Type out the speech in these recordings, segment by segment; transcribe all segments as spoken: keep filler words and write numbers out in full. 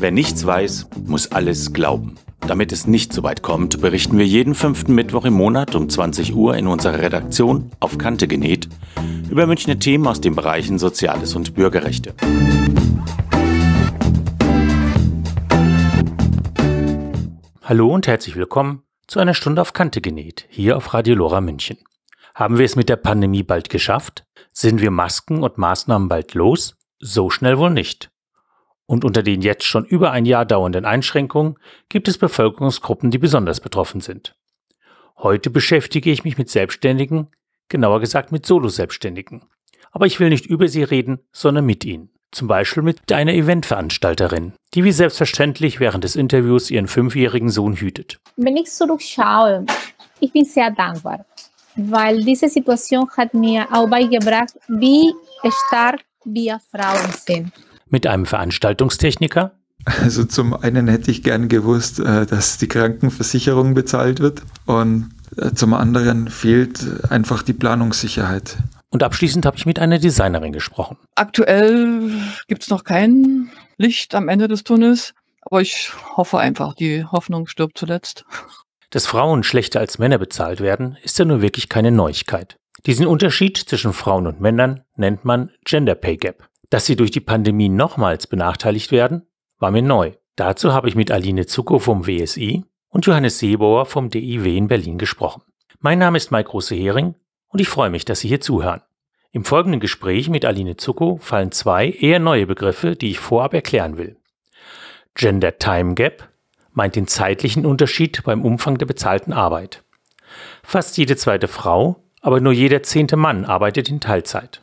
Wer nichts weiß, muss alles glauben. Damit es nicht so weit kommt, berichten wir jeden fünften Mittwoch im Monat um zwanzig Uhr in unserer Redaktion auf Kante genäht über Münchner Themen aus den Bereichen Soziales und Bürgerrechte. Hallo und herzlich willkommen zu einer Stunde auf Kante genäht, hier auf Radio Lora München. Haben wir es mit der Pandemie bald geschafft? Sind wir Masken und Maßnahmen bald los? So schnell wohl nicht. Und unter den jetzt schon über ein Jahr dauernden Einschränkungen gibt es Bevölkerungsgruppen, die besonders betroffen sind. Heute beschäftige ich mich mit Selbstständigen, genauer gesagt mit Solo-Selbstständigen. Aber ich will nicht über sie reden, sondern mit ihnen. Zum Beispiel mit einer Eventveranstalterin, die wie selbstverständlich während des Interviews ihren fünfjährigen Sohn hütet. Wenn ich zurückschaue, ich bin sehr dankbar, weil diese Situation hat mir auch beigebracht, wie stark wir Frauen sind. Mit einem Veranstaltungstechniker? Also zum einen hätte ich gern gewusst, dass die Krankenversicherung bezahlt wird und zum anderen fehlt einfach die Planungssicherheit. Und abschließend habe ich mit einer Designerin gesprochen. Aktuell gibt es noch kein Licht am Ende des Tunnels, aber ich hoffe einfach, die Hoffnung stirbt zuletzt. Dass Frauen schlechter als Männer bezahlt werden, ist ja nur wirklich keine Neuigkeit. Diesen Unterschied zwischen Frauen und Männern nennt man Gender Pay Gap. Dass sie durch die Pandemie nochmals benachteiligt werden, war mir neu. Dazu habe ich mit Aline Zucko vom W S I und Johannes Seebauer vom D I W in Berlin gesprochen. Mein Name ist Mike Große-Hering und ich freue mich, dass Sie hier zuhören. Im folgenden Gespräch mit Aline Zucko fallen zwei eher neue Begriffe, die ich vorab erklären will. Gender Time Gap meint den zeitlichen Unterschied beim Umfang der bezahlten Arbeit. Fast jede zweite Frau, aber nur jeder zehnte Mann arbeitet in Teilzeit.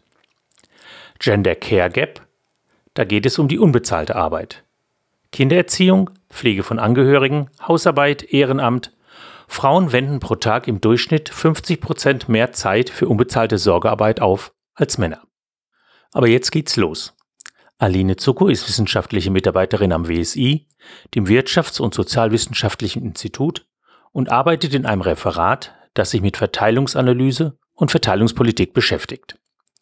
Gender Care Gap, da geht es um die unbezahlte Arbeit. Kindererziehung, Pflege von Angehörigen, Hausarbeit, Ehrenamt. Frauen wenden pro Tag im Durchschnitt fünfzig Prozent mehr Zeit für unbezahlte Sorgearbeit auf als Männer. Aber jetzt geht's los. Aline Zucko ist wissenschaftliche Mitarbeiterin am W S I, dem Wirtschafts- und Sozialwissenschaftlichen Institut, und arbeitet in einem Referat, das sich mit Verteilungsanalyse und Verteilungspolitik beschäftigt.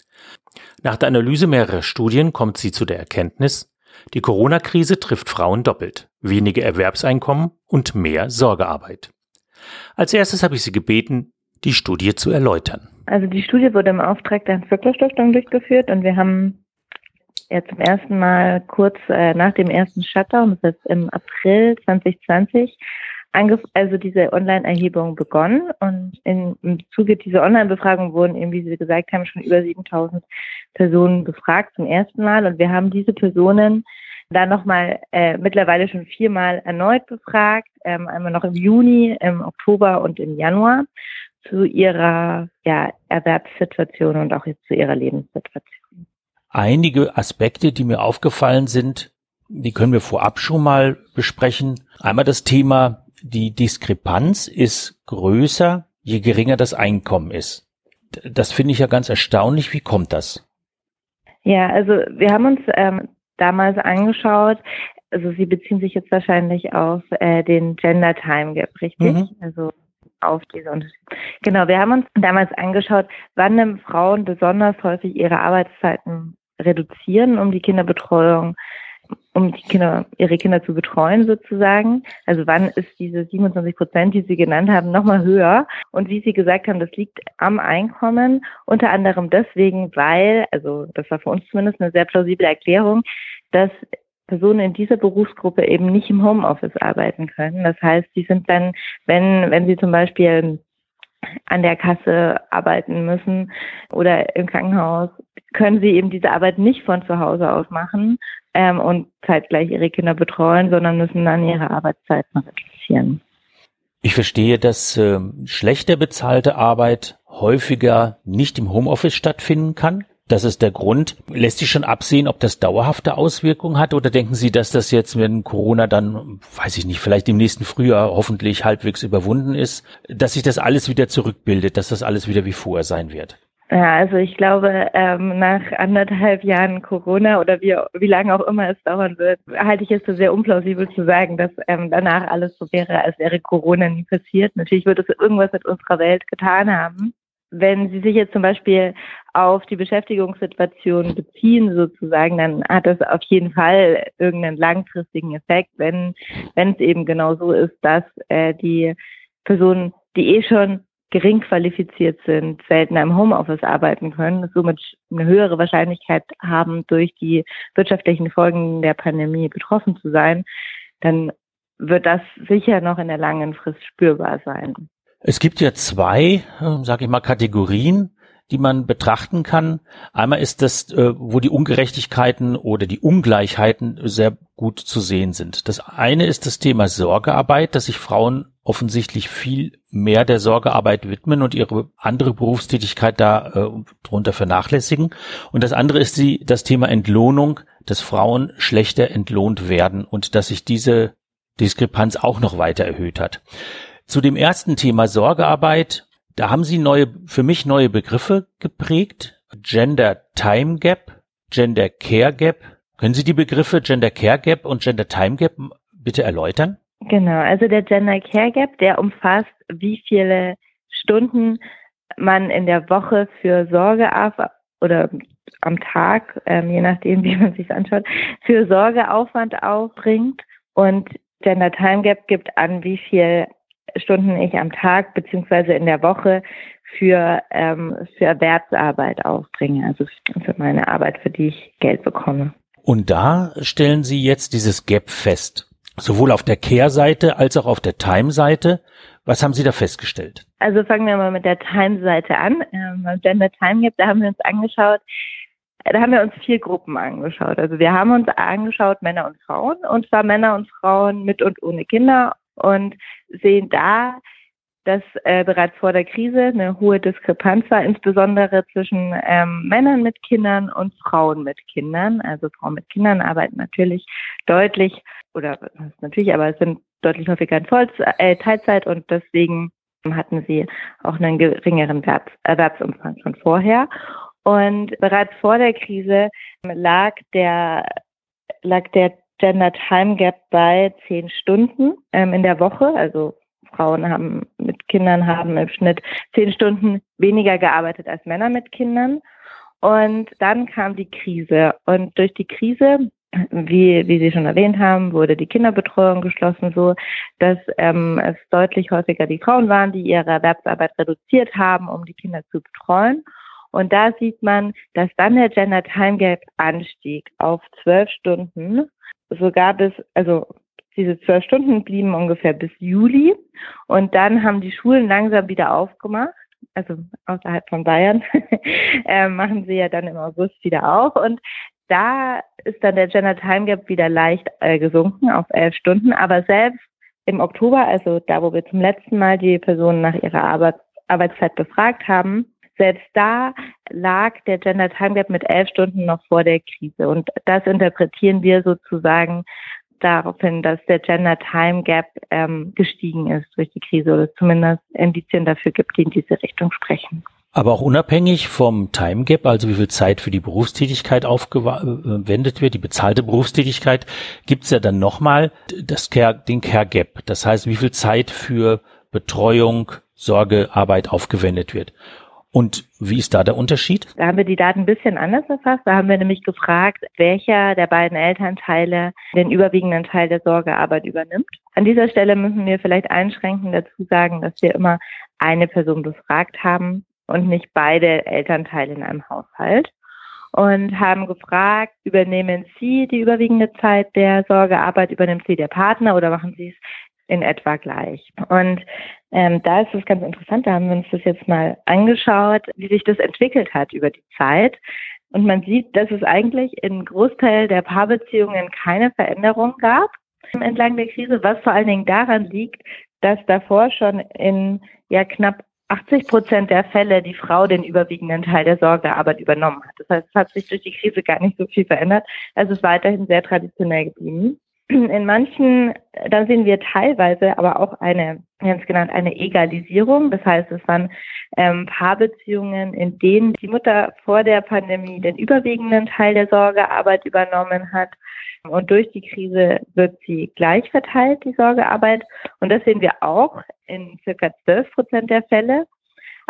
Nach der Analyse mehrerer Studien kommt sie zu der Erkenntnis, die Corona-Krise trifft Frauen doppelt, weniger Erwerbseinkommen und mehr Sorgearbeit. Als erstes habe ich sie gebeten, die Studie zu erläutern. Also die Studie wurde im Auftrag der Hans-Böckler-Stiftung durchgeführt und wir haben ja zum ersten Mal kurz äh, nach dem ersten Shutdown, das heißt im April zwanzig zwanzig, angef- also diese Online-Erhebung begonnen und in, im Zuge dieser Online-Befragung wurden eben, wie Sie gesagt haben, schon über siebentausend Personen befragt zum ersten Mal und wir haben diese Personen dann nochmal äh, mittlerweile schon viermal erneut befragt, ähm, einmal noch im Juni, im Oktober und im Januar zu ihrer ja, Erwerbssituation und auch jetzt zu ihrer Lebenssituation. Einige Aspekte, die mir aufgefallen sind, die können wir vorab schon mal besprechen. Einmal das Thema, die Diskrepanz ist größer, je geringer das Einkommen ist. Das finde ich ja ganz erstaunlich. Wie kommt das? Ja, also wir haben uns ähm, damals angeschaut, also Sie beziehen sich jetzt wahrscheinlich auf äh, den Gender Time Gap, richtig? Mhm. Also auf diese Unterschiede. Genau, wir haben uns damals angeschaut, wann Frauen besonders häufig ihre Arbeitszeiten reduzieren, um die Kinderbetreuung, um die Kinder, ihre Kinder zu betreuen sozusagen. Also wann ist diese siebenundzwanzig Prozent, die Sie genannt haben, nochmal höher? Und wie Sie gesagt haben, das liegt am Einkommen, unter anderem deswegen, weil, also das war für uns zumindest eine sehr plausible Erklärung, dass Personen in dieser Berufsgruppe eben nicht im Homeoffice arbeiten können. Das heißt, sie sind dann, wenn, wenn sie zum Beispiel an der Kasse arbeiten müssen oder im Krankenhaus, können sie eben diese Arbeit nicht von zu Hause aus machen ähm, und zeitgleich ihre Kinder betreuen, sondern müssen dann ihre Arbeitszeiten reduzieren. Ich verstehe, dass äh, schlechter bezahlte Arbeit häufiger nicht im Homeoffice stattfinden kann. Das ist der Grund. Lässt sich schon absehen, ob das dauerhafte Auswirkungen hat, oder denken Sie, dass das jetzt, wenn Corona dann, weiß ich nicht, vielleicht im nächsten Frühjahr hoffentlich halbwegs überwunden ist, dass sich das alles wieder zurückbildet, dass das alles wieder wie vorher sein wird? Ja, also ich glaube, ähm, nach anderthalb Jahren Corona oder wie, wie lange auch immer es dauern wird, halte ich es für sehr unplausibel zu sagen, dass ähm, danach alles so wäre, als wäre Corona nie passiert. Natürlich wird es irgendwas mit unserer Welt getan haben. wenn Sie sich jetzt zum Beispiel auf die Beschäftigungssituation beziehen, sozusagen, dann hat das auf jeden Fall irgendeinen langfristigen Effekt, wenn wenn es eben genau so ist, dass äh, die Personen, die eh schon gering qualifiziert sind, seltener im Homeoffice arbeiten können, somit eine höhere Wahrscheinlichkeit haben, durch die wirtschaftlichen Folgen der Pandemie betroffen zu sein, dann wird das sicher noch in der langen Frist spürbar sein. Es gibt ja zwei, sage ich mal, Kategorien, die man betrachten kann. Einmal ist das, wo die Ungerechtigkeiten oder die Ungleichheiten sehr gut zu sehen sind. Das eine ist das Thema Sorgearbeit, dass sich Frauen offensichtlich viel mehr der Sorgearbeit widmen und ihre andere Berufstätigkeit da äh, drunter vernachlässigen. Und das andere ist die, das Thema Entlohnung, dass Frauen schlechter entlohnt werden und dass sich diese Diskrepanz auch noch weiter erhöht hat. Zu dem ersten Thema Sorgearbeit, da haben Sie neue, für mich neue Begriffe geprägt. Gender Time Gap, Gender Care Gap. Können Sie die Begriffe Gender Care Gap und Gender Time Gap bitte erläutern? Genau, also der Gender Care Gap, der umfasst, wie viele Stunden man in der Woche für Sorgearbeit oder am Tag, ähm, je nachdem, wie man sich anschaut, für Sorgeaufwand aufbringt. Und Gender Time Gap gibt an, wie viel Stunden ich am Tag beziehungsweise in der Woche für ähm, für Erwerbsarbeit aufbringe, also für meine Arbeit, für die ich Geld bekomme. Und da stellen Sie jetzt dieses Gap fest, sowohl auf der Care-Seite als auch auf der Time-Seite. Was haben Sie da festgestellt? Also fangen wir mal mit der Time-Seite an. Ähm, beim Gender Time Gap, da haben wir uns angeschaut, da haben wir uns vier Gruppen angeschaut. Also wir haben uns angeschaut Männer und Frauen, und zwar Männer und Frauen mit und ohne Kinder, und sehen da, dass äh, bereits vor der Krise eine hohe Diskrepanz war, insbesondere zwischen ähm, Männern mit Kindern und Frauen mit Kindern. Also Frauen mit Kindern arbeiten natürlich deutlich, oder natürlich, aber es sind deutlich häufiger in Voll- äh, Teilzeit, und deswegen hatten sie auch einen geringeren Erwerbs- Erwerbsumfang schon vorher. Und bereits vor der Krise lag der lag der Gender Time Gap bei zehn Stunden ähm, in der Woche. Also Frauen haben mit Kindern haben im Schnitt zehn Stunden weniger gearbeitet als Männer mit Kindern. Und dann kam die Krise. Und durch die Krise, wie wie Sie schon erwähnt haben, wurde die Kinderbetreuung geschlossen, so dass ähm, es deutlich häufiger die Frauen waren, die ihre Erwerbsarbeit reduziert haben, um die Kinder zu betreuen. Und da sieht man, dass dann der Gender Time Gap anstieg auf zwölf Stunden. Sogar bis, also diese zwölf Stunden blieben ungefähr bis Juli. Und dann haben die Schulen langsam wieder aufgemacht. Also außerhalb von Bayern äh, machen sie ja dann im August wieder auf. Und da ist dann der Gender Time Gap wieder leicht äh, gesunken auf elf Stunden. Aber selbst im Oktober, also da, wo wir zum letzten Mal die Personen nach ihrer Arbeit, Arbeitszeit befragt haben, selbst da lag der Gender Time Gap mit elf Stunden noch vor der Krise. Und das interpretieren wir sozusagen darauf hin, dass der Gender Time Gap ähm, gestiegen ist durch die Krise, oder zumindest Indizien dafür gibt, die in diese Richtung sprechen. Aber auch unabhängig vom Time Gap, also wie viel Zeit für die Berufstätigkeit aufgewendet wird, die bezahlte Berufstätigkeit, gibt es ja dann nochmal das Care, den Care Gap. Das heißt, wie viel Zeit für Betreuung, Sorgearbeit aufgewendet wird. Und wie ist da der Unterschied? Da haben wir die Daten ein bisschen anders erfasst. Da haben wir nämlich gefragt, welcher der beiden Elternteile den überwiegenden Teil der Sorgearbeit übernimmt. An dieser Stelle müssen wir vielleicht einschränkend dazu sagen, dass wir immer eine Person befragt haben und nicht beide Elternteile in einem Haushalt. Und haben gefragt, übernehmen Sie die überwiegende Zeit der Sorgearbeit, übernimmt sie der Partner oder machen Sie es in etwa gleich? Und ähm, da ist es ganz interessant, da haben wir uns das jetzt mal angeschaut, wie sich das entwickelt hat über die Zeit. Und man sieht, dass es eigentlich im Großteil der Paarbeziehungen keine Veränderung gab entlang der Krise, was vor allen Dingen daran liegt, dass davor schon in ja knapp achtzig Prozent der Fälle die Frau den überwiegenden Teil der Sorgearbeit übernommen hat. Das heißt, es hat sich durch die Krise gar nicht so viel verändert. Also es ist weiterhin sehr traditionell geblieben. In manchen, da sehen wir teilweise aber auch eine, ganz genannt, eine Egalisierung. Das heißt, es waren ähm, Paarbeziehungen, in denen die Mutter vor der Pandemie den überwiegenden Teil der Sorgearbeit übernommen hat. Und durch die Krise wird sie gleich verteilt, die Sorgearbeit. Und das sehen wir auch in circa zwölf Prozent der Fälle.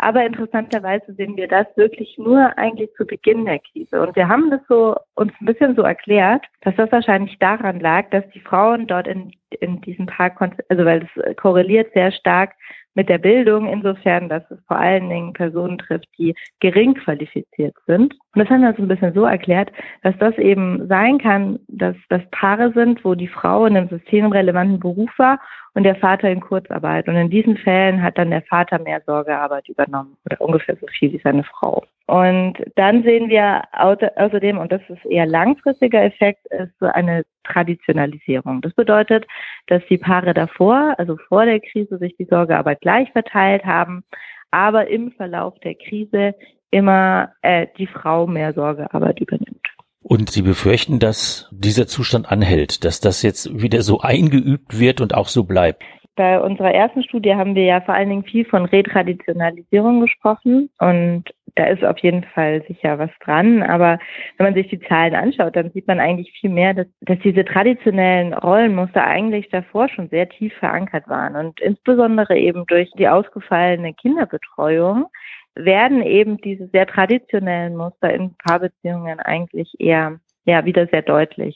Aber interessanterweise sehen wir das wirklich nur eigentlich zu Beginn der Krise. Und wir haben das so uns ein bisschen so erklärt, dass das wahrscheinlich daran lag, dass die Frauen dort in, in diesem Park, also weil es korreliert sehr stark mit der Bildung, insofern, dass es vor allen Dingen Personen trifft, die gering qualifiziert sind. Und das haben wir uns ein bisschen so erklärt, dass das eben sein kann, dass das Paare sind, wo die Frau in einem systemrelevanten Beruf war und der Vater in Kurzarbeit. Und in diesen Fällen hat dann der Vater mehr Sorgearbeit übernommen oder ungefähr so viel wie seine Frau. Und dann sehen wir außerdem, und das ist eher langfristiger Effekt, ist so eine Traditionalisierung. Das bedeutet, dass die Paare davor, also vor der Krise, sich die Sorgearbeit gleich verteilt haben, aber im Verlauf der Krise immer äh, die Frau mehr Sorgearbeit übernimmt. Und Sie befürchten, dass dieser Zustand anhält, dass das jetzt wieder so eingeübt wird und auch so bleibt? Bei unserer ersten Studie haben wir ja vor allen Dingen viel von Retraditionalisierung gesprochen und da ist auf jeden Fall sicher was dran, aber wenn man sich die Zahlen anschaut, dann sieht man eigentlich viel mehr, dass, dass diese traditionellen Rollenmuster eigentlich davor schon sehr tief verankert waren und insbesondere eben durch die ausgefallene Kinderbetreuung werden eben diese sehr traditionellen Muster in Paarbeziehungen eigentlich eher ja wieder sehr deutlich.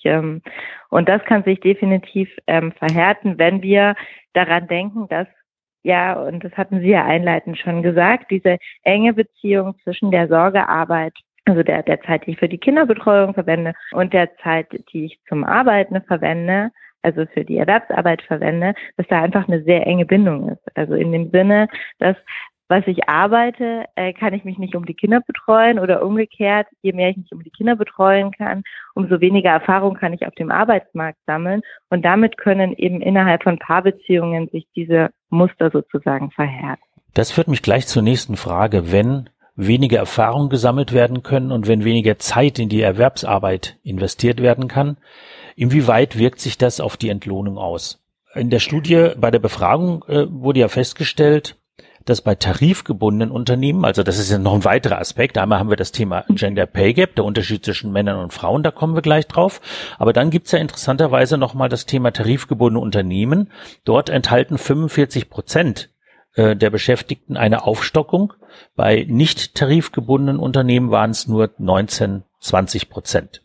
Und das kann sich definitiv ähm, verhärten, wenn wir daran denken, dass, ja, und das hatten Sie ja einleitend schon gesagt, diese enge Beziehung zwischen der Sorgearbeit, also der, der Zeit, die ich für die Kinderbetreuung verwende und der Zeit, die ich zum Arbeiten verwende, also für die Erwerbsarbeit verwende, dass da einfach eine sehr enge Bindung ist. Also in dem Sinne, dass was ich arbeite, äh, kann ich mich nicht um die Kinder betreuen oder umgekehrt, je mehr ich mich um die Kinder betreuen kann, umso weniger Erfahrung kann ich auf dem Arbeitsmarkt sammeln und damit können eben innerhalb von Paarbeziehungen sich diese Muster sozusagen verhärten. Das führt mich gleich zur nächsten Frage. Wenn weniger Erfahrung gesammelt werden können und wenn weniger Zeit in die Erwerbsarbeit investiert werden kann, inwieweit wirkt sich das auf die Entlohnung aus? In der Studie bei der Befragung äh, wurde ja festgestellt, dass bei tarifgebundenen Unternehmen, also das ist ja noch ein weiterer Aspekt, einmal haben wir das Thema Gender Pay Gap, der Unterschied zwischen Männern und Frauen, da kommen wir gleich drauf, aber dann gibt's ja interessanterweise nochmal das Thema tarifgebundene Unternehmen. Dort enthalten fünfundvierzig Prozent der Beschäftigten eine Aufstockung, bei nicht tarifgebundenen Unternehmen waren es nur neunzehn, zwanzig Prozent.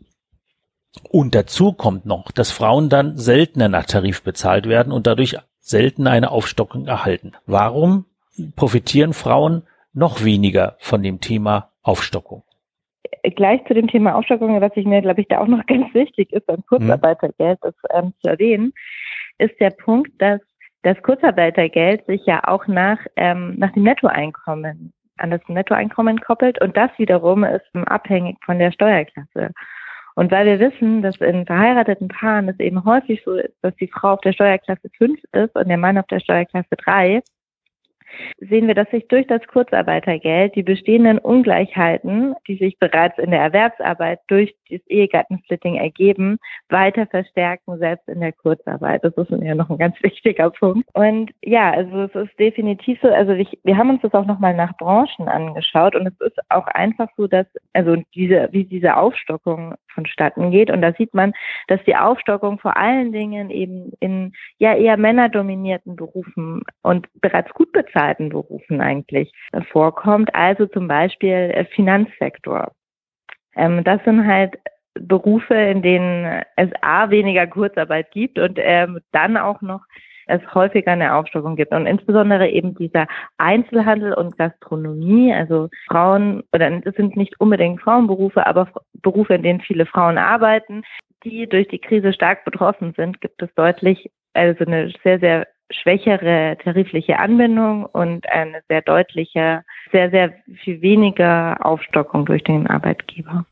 Und dazu kommt noch, dass Frauen dann seltener nach Tarif bezahlt werden und dadurch selten eine Aufstockung erhalten. Warum profitieren Frauen noch weniger von dem Thema Aufstockung? Gleich zu dem Thema Aufstockung, was ich mir, glaube ich, da auch noch ganz wichtig ist, beim Kurzarbeitergeld das ähm, zu erwähnen, ist der Punkt, dass das Kurzarbeitergeld sich ja auch nach, ähm, nach dem Nettoeinkommen, an das Nettoeinkommen koppelt und das wiederum ist abhängig von der Steuerklasse. Und weil wir wissen, dass in verheirateten Paaren es eben häufig so ist, dass die Frau auf der Steuerklasse fünf ist und der Mann auf der Steuerklasse drei, sehen wir, dass sich durch das Kurzarbeitergeld die bestehenden Ungleichheiten, die sich bereits in der Erwerbsarbeit durch das Ehegattensplitting ergeben, weiter verstärken, selbst in der Kurzarbeit. Das ist ja noch ein ganz wichtiger Punkt. Und ja, also es ist definitiv so, also ich, wir haben uns das auch nochmal nach Branchen angeschaut und es ist auch einfach so, dass, also diese, wie diese Aufstockung vonstatten geht. Und da sieht man, dass die Aufstockung vor allen Dingen eben in ja eher männerdominierten Berufen und bereits gut bezahlten Berufen eigentlich vorkommt. Also zum Beispiel Finanzsektor. Ähm, das sind halt Berufe, in denen es a weniger Kurzarbeit gibt und ähm, dann auch noch es häufiger eine Aufstockung gibt. Und insbesondere eben dieser Einzelhandel und Gastronomie, also Frauen, oder es sind nicht unbedingt Frauenberufe, aber Berufe, in denen viele Frauen arbeiten, die durch die Krise stark betroffen sind, gibt es deutlich, also eine sehr, sehr schwächere tarifliche Anbindung und eine sehr deutliche, sehr, sehr viel weniger Aufstockung durch den Arbeitgeber.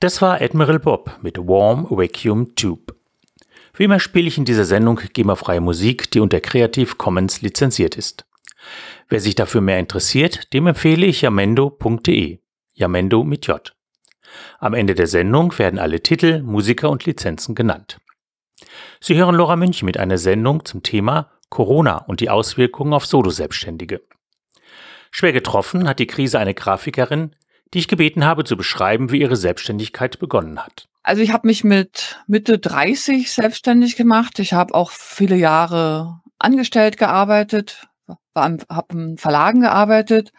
Das war Admiral Bob mit Warm Vacuum Tube. Wie immer spiele ich in dieser Sendung GEMA-freie Musik, die unter Creative Commons lizenziert ist. Wer sich dafür mehr interessiert, dem empfehle ich jamendo punkt de. Jamendo mit J. Am Ende der Sendung werden alle Titel, Musiker und Lizenzen genannt. Sie hören Laura Münch mit einer Sendung zum Thema Corona und die Auswirkungen auf Solo-Selbstständige. Schwer getroffen hat die Krise eine Grafikerin, die ich gebeten habe zu beschreiben, wie ihre Selbstständigkeit begonnen hat. Also ich habe mich mit Mitte dreißig selbstständig gemacht. Ich habe auch viele Jahre angestellt gearbeitet, habe in Verlagen gearbeitet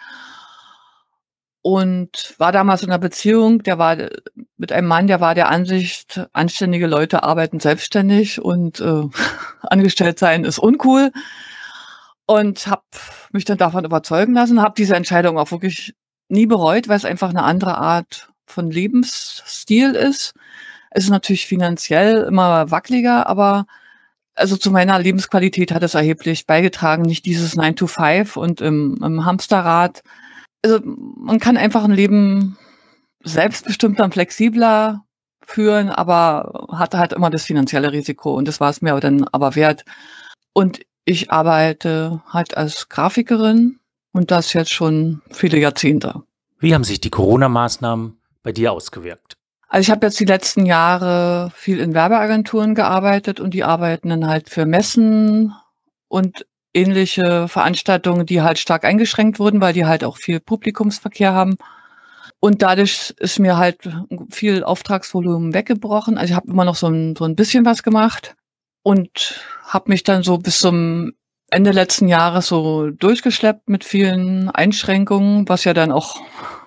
und war damals in einer Beziehung, der war mit einem Mann, der war der Ansicht, anständige Leute arbeiten selbstständig und äh, angestellt sein ist uncool. Und habe mich dann davon überzeugen lassen, habe diese Entscheidung auch wirklich nie bereut, weil es einfach eine andere Art von Lebensstil ist. Es ist natürlich finanziell immer wackeliger, aber also zu meiner Lebensqualität hat es erheblich beigetragen, nicht dieses nine to five und im, im Hamsterrad. Also man kann einfach ein Leben selbstbestimmter und flexibler führen, aber hatte halt immer das finanzielle Risiko und das war es mir dann aber wert. Und ich arbeite halt als Grafikerin und das jetzt schon viele Jahrzehnte. Wie haben sich die Corona-Maßnahmen bei dir ausgewirkt? Also ich habe jetzt die letzten Jahre viel in Werbeagenturen gearbeitet und die arbeiten dann halt für Messen und ähnliche Veranstaltungen, die halt stark eingeschränkt wurden, weil die halt auch viel Publikumsverkehr haben. Und dadurch ist mir halt viel Auftragsvolumen weggebrochen. Also ich habe immer noch so ein, so ein bisschen was gemacht und habe mich dann so bis zum Ende letzten Jahres so durchgeschleppt mit vielen Einschränkungen, was ja dann auch,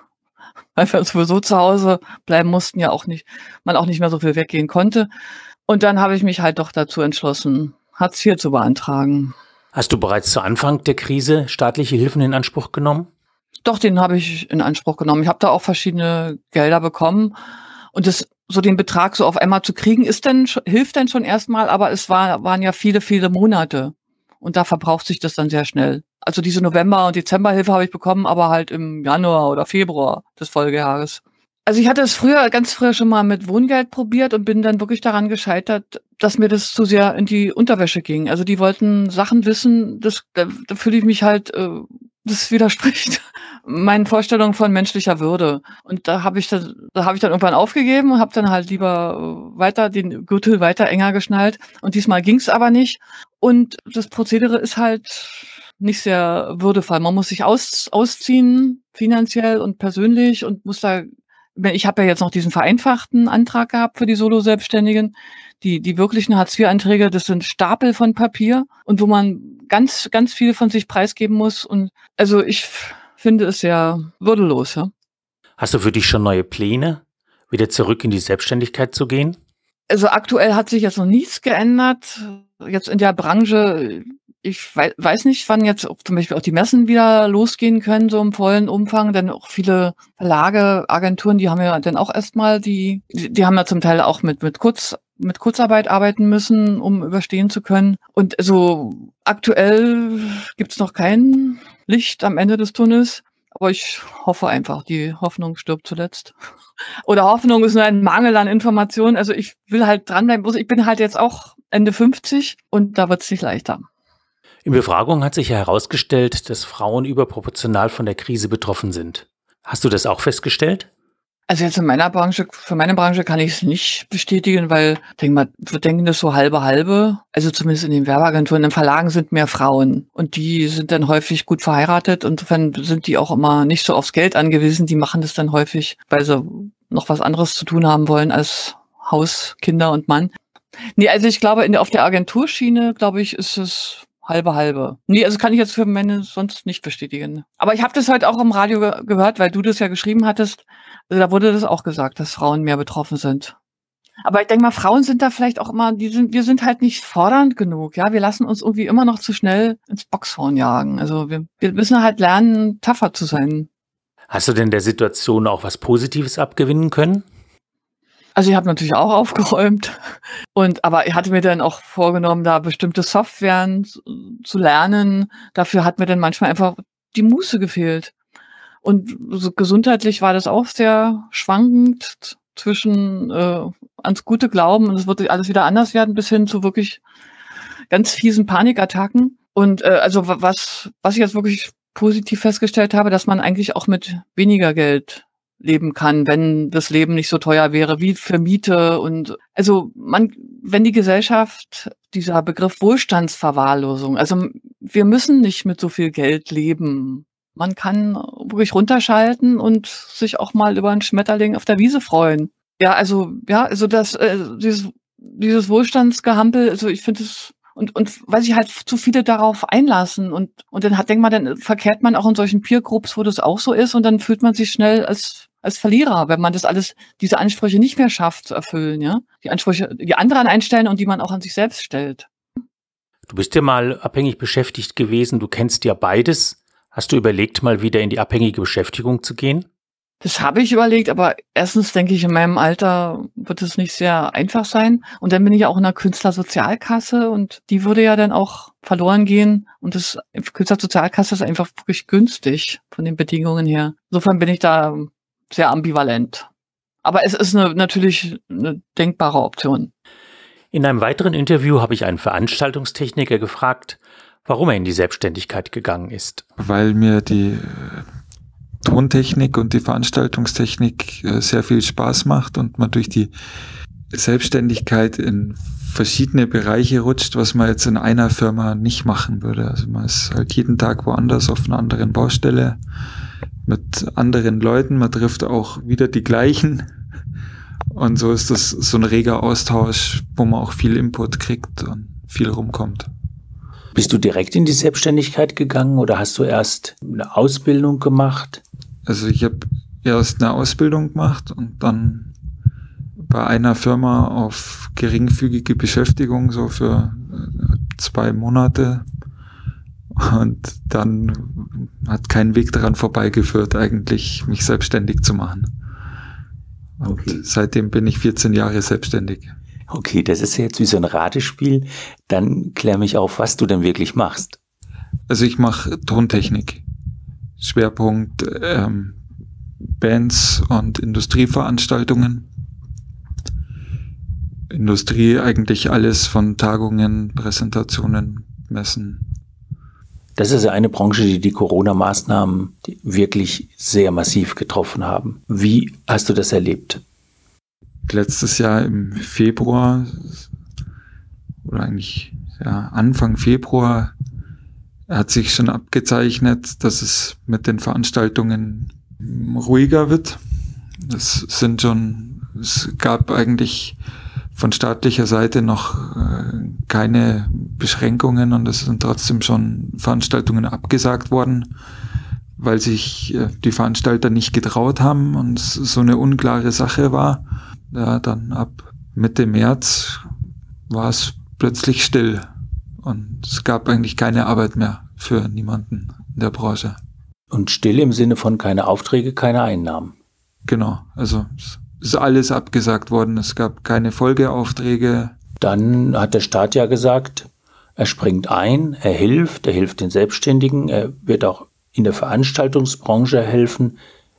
weil wir sowieso zu Hause bleiben mussten, ja auch nicht, man auch nicht mehr so viel weggehen konnte. Und dann habe ich mich halt doch dazu entschlossen, Hartz vier zu beantragen. Hast du bereits zu Anfang der Krise staatliche Hilfen in Anspruch genommen? Doch, den habe ich in Anspruch genommen. Ich habe da auch verschiedene Gelder bekommen. Und das, so den Betrag so auf einmal zu kriegen, ist dann, hilft dann schon erstmal, aber es war, waren ja viele, viele Monate. Und da verbraucht sich das dann sehr schnell. Also diese November- und Dezemberhilfe habe ich bekommen, aber halt im Januar oder Februar des Folgejahres. Also ich hatte es früher, ganz früher schon mal mit Wohngeld probiert und bin dann wirklich daran gescheitert, dass mir das zu sehr in die Unterwäsche ging. Also die wollten Sachen wissen, das, da, da fühle ich mich halt, äh, das widerspricht meinen Vorstellungen von menschlicher Würde. Und da habe ich dann, da habe ich dann irgendwann aufgegeben und habe dann halt lieber weiter den Gürtel weiter enger geschnallt. Und diesmal ging es aber nicht. Und das Prozedere ist halt nicht sehr würdevoll. Man muss sich aus, ausziehen, finanziell und persönlich, und muss da, ich habe ja jetzt noch diesen vereinfachten Antrag gehabt für die Solo-Selbstständigen. Die, die wirklichen Hartz vier Anträge, das sind Stapel von Papier und wo man ganz, ganz viel von sich preisgeben muss. Und also ich finde es sehr würdelos. Ja. Hast du für dich schon neue Pläne, wieder zurück in die Selbstständigkeit zu gehen? Also aktuell hat sich jetzt noch nichts geändert. Jetzt in der Branche, ich weiß nicht, wann jetzt zum Beispiel auch die Messen wieder losgehen können, so im vollen Umfang, denn auch viele Verlage, Agenturen, die haben ja dann auch erstmal die, die haben ja zum Teil auch mit, mit Kurz, mit Kurzarbeit arbeiten müssen, um überstehen zu können. Und so aktuell gibt's noch kein Licht am Ende des Tunnels, aber ich hoffe einfach, die Hoffnung stirbt zuletzt. Oder Hoffnung ist nur ein Mangel an Informationen. Also ich will halt dranbleiben. Ich bin halt jetzt auch Ende fünfzig und da wird's nicht leichter. In Befragungen hat sich ja herausgestellt, dass Frauen überproportional von der Krise betroffen sind. Hast du das auch festgestellt? Also jetzt in meiner Branche, für meine Branche kann ich es nicht bestätigen, weil, denk mal, wir denken das so halbe halbe. Also zumindest in den Werbeagenturen, in den Verlagen sind mehr Frauen und die sind dann häufig gut verheiratet. Insofern sind die auch immer nicht so aufs Geld angewiesen. Die machen das dann häufig, weil sie noch was anderes zu tun haben wollen als Haus, Kinder und Mann. Nee, also ich glaube, in der, auf der Agenturschiene, glaube ich, ist es halbe halbe. Nee, also kann ich jetzt für Männer sonst nicht bestätigen. Aber ich habe das heute auch im Radio ge- gehört, weil du das ja geschrieben hattest. Also da wurde das auch gesagt, dass Frauen mehr betroffen sind. Aber ich denke mal, Frauen sind da vielleicht auch immer, die sind, wir sind halt nicht fordernd genug. Ja, wir lassen uns irgendwie immer noch zu schnell ins Boxhorn jagen. Also wir, wir müssen halt lernen, tougher zu sein. Hast du denn der Situation auch was Positives abgewinnen können? Also ich habe natürlich auch aufgeräumt, und aber ich hatte mir dann auch vorgenommen, da bestimmte Softwaren zu, zu lernen. Dafür hat mir dann manchmal einfach die Muße gefehlt. Und so gesundheitlich war das auch sehr schwankend. zwischen äh, ans Gute glauben und es wird alles wieder anders werden, bis hin zu wirklich ganz fiesen Panikattacken. Und äh, also was, was ich jetzt wirklich positiv festgestellt habe, dass man eigentlich auch mit weniger Geld leben kann, wenn das Leben nicht so teuer wäre wie für Miete. Und also man, wenn die Gesellschaft, dieser Begriff Wohlstandsverwahrlosung, also wir müssen nicht mit so viel Geld leben. Man kann wirklich runterschalten und sich auch mal über einen Schmetterling auf der Wiese freuen. Ja, also ja, also das äh, dieses dieses Wohlstandsgehampel, also ich finde es und und weil sich halt zu viele darauf einlassen und und dann hat denkt man, dann verkehrt man auch in solchen Peer-Groups, wo das auch so ist und dann fühlt man sich schnell als als Verlierer, wenn man das alles, diese Ansprüche nicht mehr schafft zu erfüllen, ja. Die Ansprüche, die anderen einstellen und die man auch an sich selbst stellt. Du bist ja mal abhängig beschäftigt gewesen, du kennst ja beides. Hast du überlegt, mal wieder in die abhängige Beschäftigung zu gehen? Das habe ich überlegt, aber erstens denke ich, in meinem Alter wird es nicht sehr einfach sein. Und dann bin ich ja auch in der Künstlersozialkasse und die würde ja dann auch verloren gehen. Und das Künstlersozialkasse ist einfach wirklich günstig von den Bedingungen her. Insofern bin ich da sehr ambivalent. Aber es ist eine, natürlich eine denkbare Option. In einem weiteren Interview habe ich einen Veranstaltungstechniker gefragt, warum er in die Selbstständigkeit gegangen ist. Weil mir die Tontechnik und die Veranstaltungstechnik sehr viel Spaß macht und man durch die Selbstständigkeit in verschiedene Bereiche rutscht, was man jetzt in einer Firma nicht machen würde. Also man ist halt jeden Tag woanders auf einer anderen Baustelle mit anderen Leuten, man trifft auch wieder die gleichen und so ist das so ein reger Austausch, wo man auch viel Input kriegt und viel rumkommt. Bist du direkt in die Selbstständigkeit gegangen oder hast du erst eine Ausbildung gemacht? Also ich habe erst eine Ausbildung gemacht und dann bei einer Firma auf geringfügige Beschäftigung so für zwei Monate und dann hat kein Weg daran vorbeigeführt, eigentlich mich selbstständig zu machen. Und okay. Seitdem bin ich vierzehn Jahre selbstständig. Okay, das ist jetzt wie so ein Ratespiel. Dann klär mich auf, was du denn wirklich machst. Also ich mache Tontechnik. Schwerpunkt ähm, Bands und Industrieveranstaltungen. Industrie eigentlich alles von Tagungen, Präsentationen, Messen. Das ist ja eine Branche, die die Corona-Maßnahmen wirklich sehr massiv getroffen haben. Wie hast du das erlebt? Letztes Jahr im Februar oder eigentlich ja, Anfang Februar hat sich schon abgezeichnet, dass es mit den Veranstaltungen ruhiger wird. Es sind schon, es gab eigentlich von staatlicher Seite noch äh, keine Beschränkungen und es sind trotzdem schon Veranstaltungen abgesagt worden, weil sich äh, die Veranstalter nicht getraut haben und es so eine unklare Sache war. Ja, dann ab Mitte März war es plötzlich still und es gab eigentlich keine Arbeit mehr für niemanden in der Branche. Und still im Sinne von keine Aufträge, keine Einnahmen? Genau, also es ist alles abgesagt worden, es gab keine Folgeaufträge. Dann hat der Staat ja gesagt, er springt ein, er hilft, er hilft den Selbstständigen, er wird auch in der Veranstaltungsbranche helfen.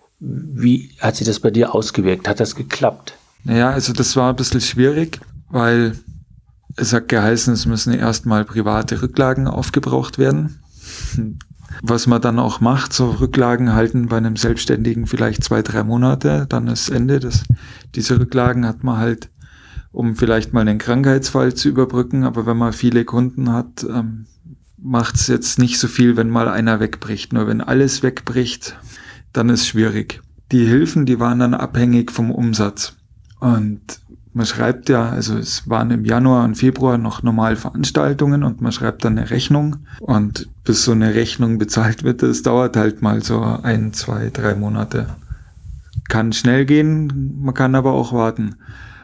Wie hat sich das bei dir ausgewirkt? Hat das geklappt? Naja, also das war ein bisschen schwierig, weil es hat geheißen, es müssen erstmal private Rücklagen aufgebraucht werden. Was man dann auch macht, so Rücklagen halten bei einem Selbstständigen vielleicht zwei, drei Monate, dann ist Ende. Das, diese Rücklagen hat man halt, um vielleicht mal einen Krankheitsfall zu überbrücken, aber wenn man viele Kunden hat, ähm, macht es jetzt nicht so viel, wenn mal einer wegbricht. Nur wenn alles wegbricht, dann ist schwierig. Die Hilfen, die waren dann abhängig vom Umsatz. Und man schreibt ja, also es waren im Januar und Februar noch normal Veranstaltungen und man schreibt dann eine Rechnung und bis so eine Rechnung bezahlt wird, das dauert halt mal so ein, zwei, drei Monate. Kann schnell gehen, man kann aber auch warten.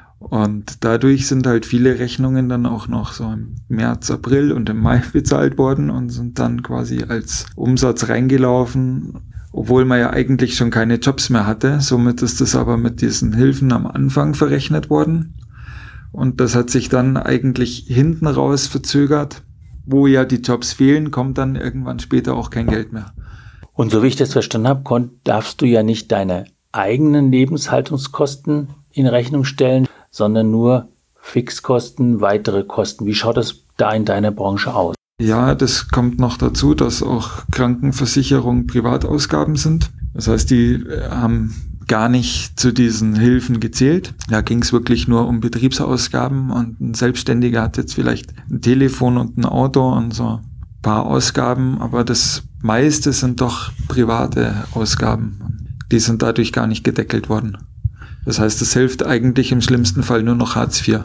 Und dadurch sind halt viele Rechnungen dann auch noch so im März, April und im Mai bezahlt worden und sind dann quasi als Umsatz reingelaufen, obwohl man ja eigentlich schon keine Jobs mehr hatte. Somit ist das aber mit diesen Hilfen am Anfang verrechnet worden. Und das hat sich dann eigentlich hinten raus verzögert. Wo ja die Jobs fehlen, kommt dann irgendwann später auch kein Geld mehr. Und so wie ich das verstanden habe, darfst du ja nicht deine eigenen Lebenshaltungskosten in Rechnung stellen, sondern nur Fixkosten, weitere Kosten. Wie schaut das da in deiner Branche aus? Ja, das kommt noch dazu, dass auch Krankenversicherung Privatausgaben sind. Das heißt, die haben gar nicht zu diesen Hilfen gezählt. Da ging es wirklich nur um Betriebsausgaben und ein Selbstständiger hat jetzt vielleicht ein Telefon und ein Auto und so ein paar Ausgaben, aber das meiste sind doch private Ausgaben. Die sind dadurch gar nicht gedeckelt worden. Das heißt, es hilft eigentlich im schlimmsten Fall nur noch Hartz vier.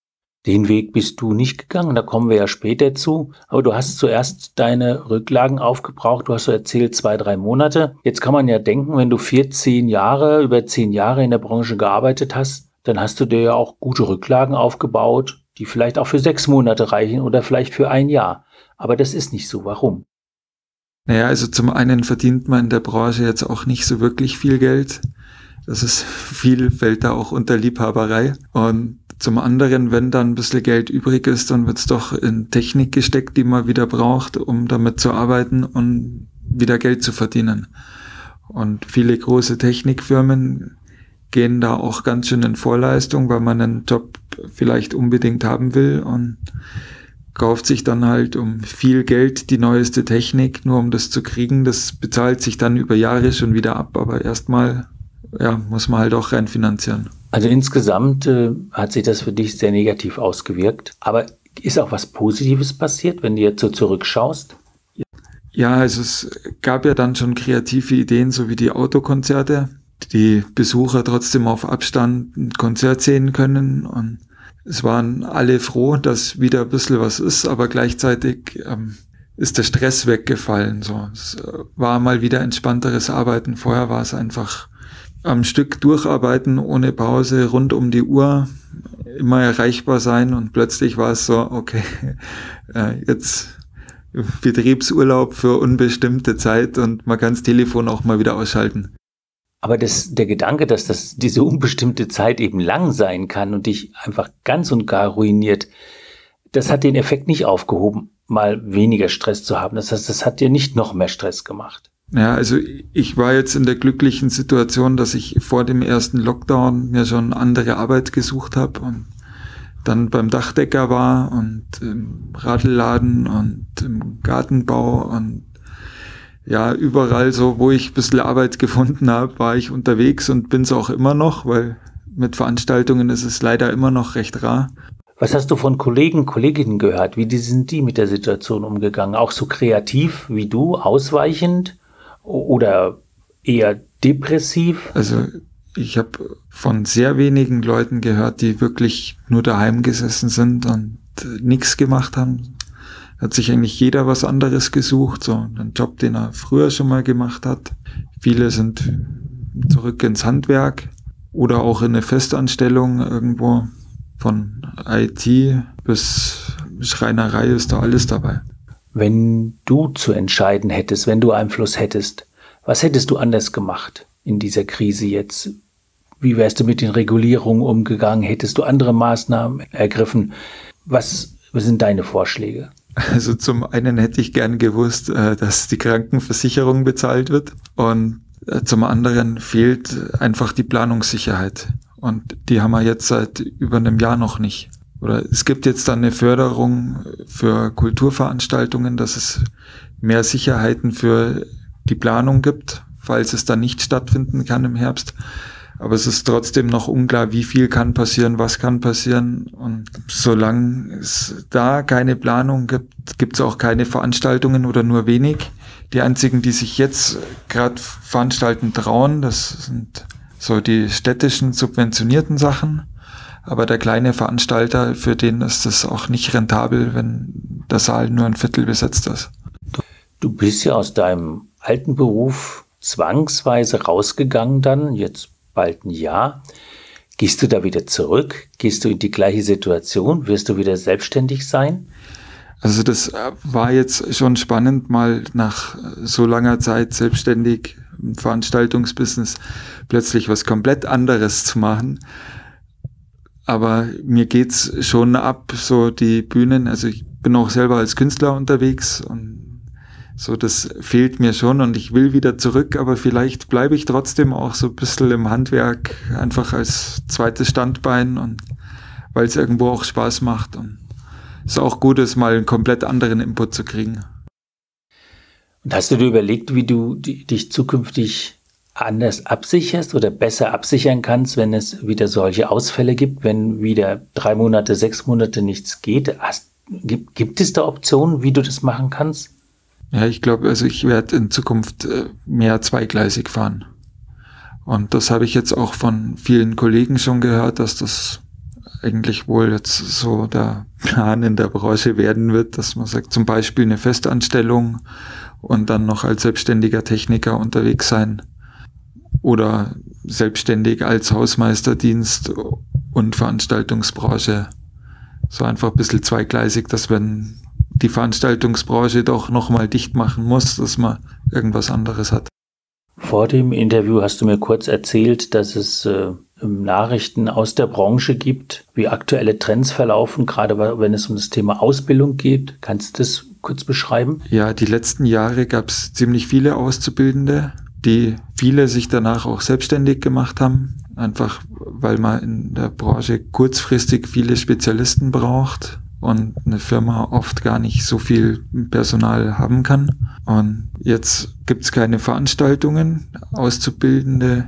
Den Weg bist du nicht gegangen, da kommen wir ja später zu. Aber du hast zuerst deine Rücklagen aufgebraucht. Du hast so erzählt, zwei, drei Monate. Jetzt kann man ja denken, wenn du vierzehn Jahre, über zehn Jahre in der Branche gearbeitet hast, dann hast du dir ja auch gute Rücklagen aufgebaut, die vielleicht auch für sechs Monate reichen oder vielleicht für ein Jahr. Aber das ist nicht so. Warum? Naja, also zum einen verdient man in der Branche jetzt auch nicht so wirklich viel Geld. Das ist viel, fällt da auch unter Liebhaberei. Und zum anderen, wenn dann ein bisschen Geld übrig ist, dann wird es doch in Technik gesteckt, die man wieder braucht, um damit zu arbeiten und wieder Geld zu verdienen. Und viele große Technikfirmen gehen da auch ganz schön in Vorleistung, weil man einen Job vielleicht unbedingt haben will und kauft sich dann halt um viel Geld die neueste Technik, nur um das zu kriegen. Das bezahlt sich dann über Jahre schon wieder ab, aber erstmal ja, muss man halt auch reinfinanzieren. Also insgesamt äh, hat sich das für dich sehr negativ ausgewirkt. Aber ist auch was Positives passiert, wenn du jetzt so zurückschaust? Ja, also es gab ja dann schon kreative Ideen, so wie die Autokonzerte, die Besucher trotzdem auf Abstand ein Konzert sehen können. Und es waren alle froh, dass wieder ein bisschen was ist, aber gleichzeitig ähm, ist der Stress weggefallen. So, es war mal wieder entspannteres Arbeiten. Vorher war es einfach am Stück durcharbeiten, ohne Pause, rund um die Uhr, immer erreichbar sein und plötzlich war es so, okay, äh, jetzt Betriebsurlaub für unbestimmte Zeit und man kann das Telefon auch mal wieder ausschalten. Aber das, der Gedanke, dass das diese unbestimmte Zeit eben lang sein kann und dich einfach ganz und gar ruiniert, das hat den Effekt nicht aufgehoben, mal weniger Stress zu haben. Das heißt, das hat dir nicht noch mehr Stress gemacht. Ja, also ich war jetzt in der glücklichen Situation, dass ich vor dem ersten Lockdown mir schon andere Arbeit gesucht habe und dann beim Dachdecker war und im Radlladen und im Gartenbau und ja, überall so, wo ich ein bisschen Arbeit gefunden habe, war ich unterwegs und bin es auch immer noch, weil mit Veranstaltungen ist es leider immer noch recht rar. Was hast du von Kollegen, Kolleginnen gehört? Wie sind die mit der Situation umgegangen? Auch so kreativ wie du, ausweichend oder eher depressiv? Also ich habe von sehr wenigen Leuten gehört, die wirklich nur daheim gesessen sind und nichts gemacht haben. Hat sich eigentlich jeder was anderes gesucht, so einen Job, den er früher schon mal gemacht hat. Viele sind zurück ins Handwerk oder auch in eine Festanstellung irgendwo. Von I T bis Schreinerei ist da alles dabei. Wenn du zu entscheiden hättest, wenn du Einfluss hättest, was hättest du anders gemacht in dieser Krise jetzt? Wie wärst du mit den Regulierungen umgegangen? Hättest du andere Maßnahmen ergriffen? Was sind deine Vorschläge? Also zum einen hätte ich gern gewusst, dass die Krankenversicherung bezahlt wird und zum anderen fehlt einfach die Planungssicherheit und die haben wir jetzt seit über einem Jahr noch nicht. Oder es gibt jetzt dann eine Förderung für Kulturveranstaltungen, dass es mehr Sicherheiten für die Planung gibt, falls es dann nicht stattfinden kann im Herbst. Aber es ist trotzdem noch unklar, wie viel kann passieren, was kann passieren. Und solange es da keine Planung gibt, gibt es auch keine Veranstaltungen oder nur wenig. Die einzigen, die sich jetzt gerade veranstalten trauen, das sind so die städtischen subventionierten Sachen. Aber der kleine Veranstalter, für den ist es auch nicht rentabel, wenn der Saal nur ein Viertel besetzt ist. Du bist ja aus deinem alten Beruf zwangsweise rausgegangen dann, jetzt bald ein Jahr. Gehst du da wieder zurück? Gehst du in die gleiche Situation? Wirst du wieder selbstständig sein? Also das war jetzt schon spannend, mal nach so langer Zeit selbstständig im Veranstaltungsbusiness plötzlich was komplett anderes zu machen. Aber mir geht's schon ab, so die Bühnen, also ich bin auch selber als Künstler unterwegs und So, das fehlt mir schon und ich will wieder zurück, aber vielleicht bleibe ich trotzdem auch so ein bisschen im Handwerk, einfach als zweites Standbein und weil es irgendwo auch Spaß macht und es auch gut ist, mal einen komplett anderen Input zu kriegen. Und hast du dir überlegt, wie du die, dich zukünftig anders absicherst oder besser absichern kannst, wenn es wieder solche Ausfälle gibt, wenn wieder drei Monate, sechs Monate nichts geht? Hast, gibt, gibt es da Optionen, wie du das machen kannst? Ja, ich glaube, also ich werde in Zukunft mehr zweigleisig fahren. Und das habe ich jetzt auch von vielen Kollegen schon gehört, dass das eigentlich wohl jetzt so der Plan in der Branche werden wird, dass man sagt, zum Beispiel eine Festanstellung und dann noch als selbstständiger Techniker unterwegs sein oder selbstständig als Hausmeisterdienst und Veranstaltungsbranche. So einfach ein bisschen zweigleisig, dass wenn die Veranstaltungsbranche doch nochmal dicht machen muss, dass man irgendwas anderes hat. Vor dem Interview hast du mir kurz erzählt, dass es äh, Nachrichten aus der Branche gibt, wie aktuelle Trends verlaufen, gerade wenn es um das Thema Ausbildung geht. Kannst du das kurz beschreiben? Ja, die letzten Jahre gab es ziemlich viele Auszubildende, die viele sich danach auch selbstständig gemacht haben, einfach weil man in der Branche kurzfristig viele Spezialisten braucht und eine Firma oft gar nicht so viel Personal haben kann. Und jetzt gibt es keine Veranstaltungen. Auszubildende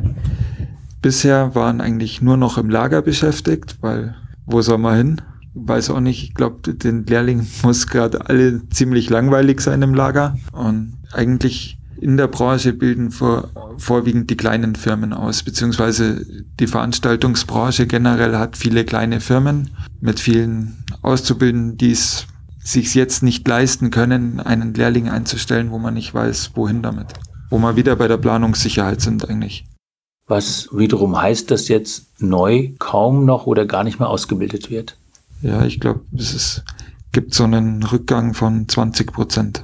bisher waren eigentlich nur noch im Lager beschäftigt, weil wo soll man hin? Weiß auch nicht, ich glaube, den Lehrlingen muss gerade alle ziemlich langweilig sein im Lager. Und eigentlich in der Branche bilden vor, vorwiegend die kleinen Firmen aus, beziehungsweise die Veranstaltungsbranche generell hat viele kleine Firmen mit vielen Auszubildenden, die es sich jetzt nicht leisten können, einen Lehrling einzustellen, wo man nicht weiß, wohin damit. Wo wir wieder bei der Planungssicherheit sind eigentlich. Was wiederum heißt, dass jetzt neu kaum noch oder gar nicht mehr ausgebildet wird. Ja, ich glaube, es ist, gibt so einen Rückgang von zwanzig Prozent.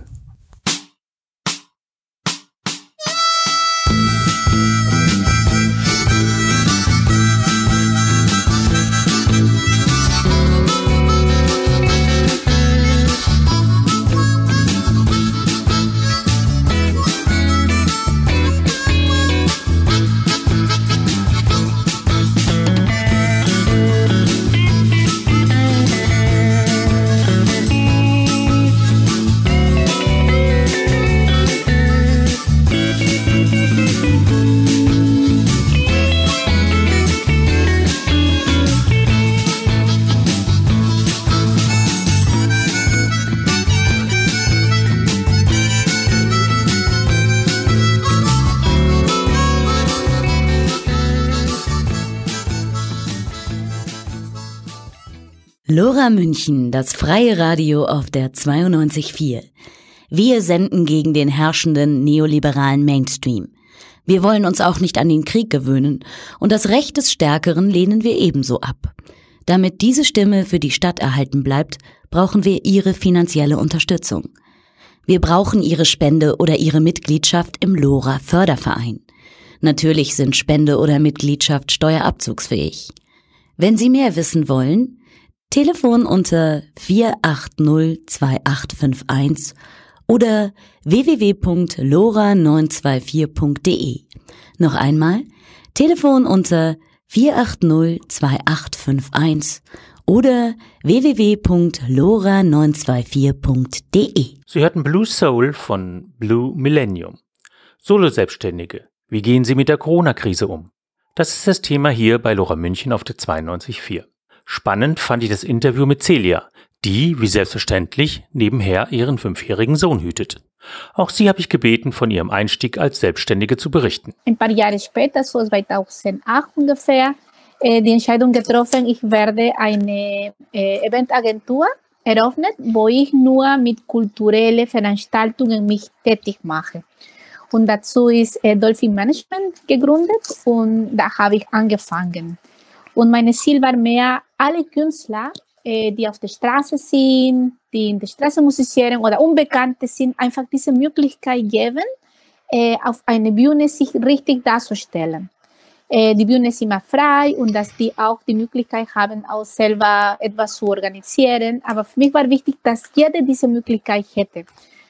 Lora München, das freie Radio auf der zweiundneunzig Komma vier. Wir senden gegen den herrschenden neoliberalen Mainstream. Wir wollen uns auch nicht an den Krieg gewöhnen und das Recht des Stärkeren lehnen wir ebenso ab. Damit diese Stimme für die Stadt erhalten bleibt, brauchen wir Ihre finanzielle Unterstützung. Wir brauchen Ihre Spende oder Ihre Mitgliedschaft im Lora Förderverein. Natürlich sind Spende oder Mitgliedschaft steuerabzugsfähig. Wenn Sie mehr wissen wollen, Telefon unter vier acht null zwei acht fünf eins oder w w w punkt lora neun zwei vier punkt d e. Noch einmal, Telefon unter vier acht null zwei acht fünf eins oder w w w punkt lora neun zwei vier punkt d e. Sie hörten Blue Soul von Blue Millennium. Solo-Selbstständige, wie gehen Sie mit der Corona-Krise um? Das ist das Thema hier bei Lora München auf der zweiundneunzig Komma vier. Spannend fand ich das Interview mit Celia, die, wie selbstverständlich, nebenher ihren fünfjährigen Sohn hütet. Auch sie habe ich gebeten, von ihrem Einstieg als Selbstständige zu berichten. Ein paar Jahre später, so zweitausendacht ungefähr, äh, die Entscheidung getroffen, ich werde eine äh, Eventagentur eröffnen, wo ich nur mit kulturellen Veranstaltungen mich tätig mache. Und dazu ist äh, Dolphin Management gegründet und da habe ich angefangen. Und mein Ziel war mehr, alle Künstler, äh, die auf der Straße sind, die in der Straße musizieren oder Unbekannte sind, einfach diese Möglichkeit geben, äh, auf einer Bühne sich richtig darzustellen. Äh, die Bühne ist immer frei und dass die auch die Möglichkeit haben, auch selber etwas zu organisieren. Aber für mich war wichtig, dass jeder diese Möglichkeit hätte.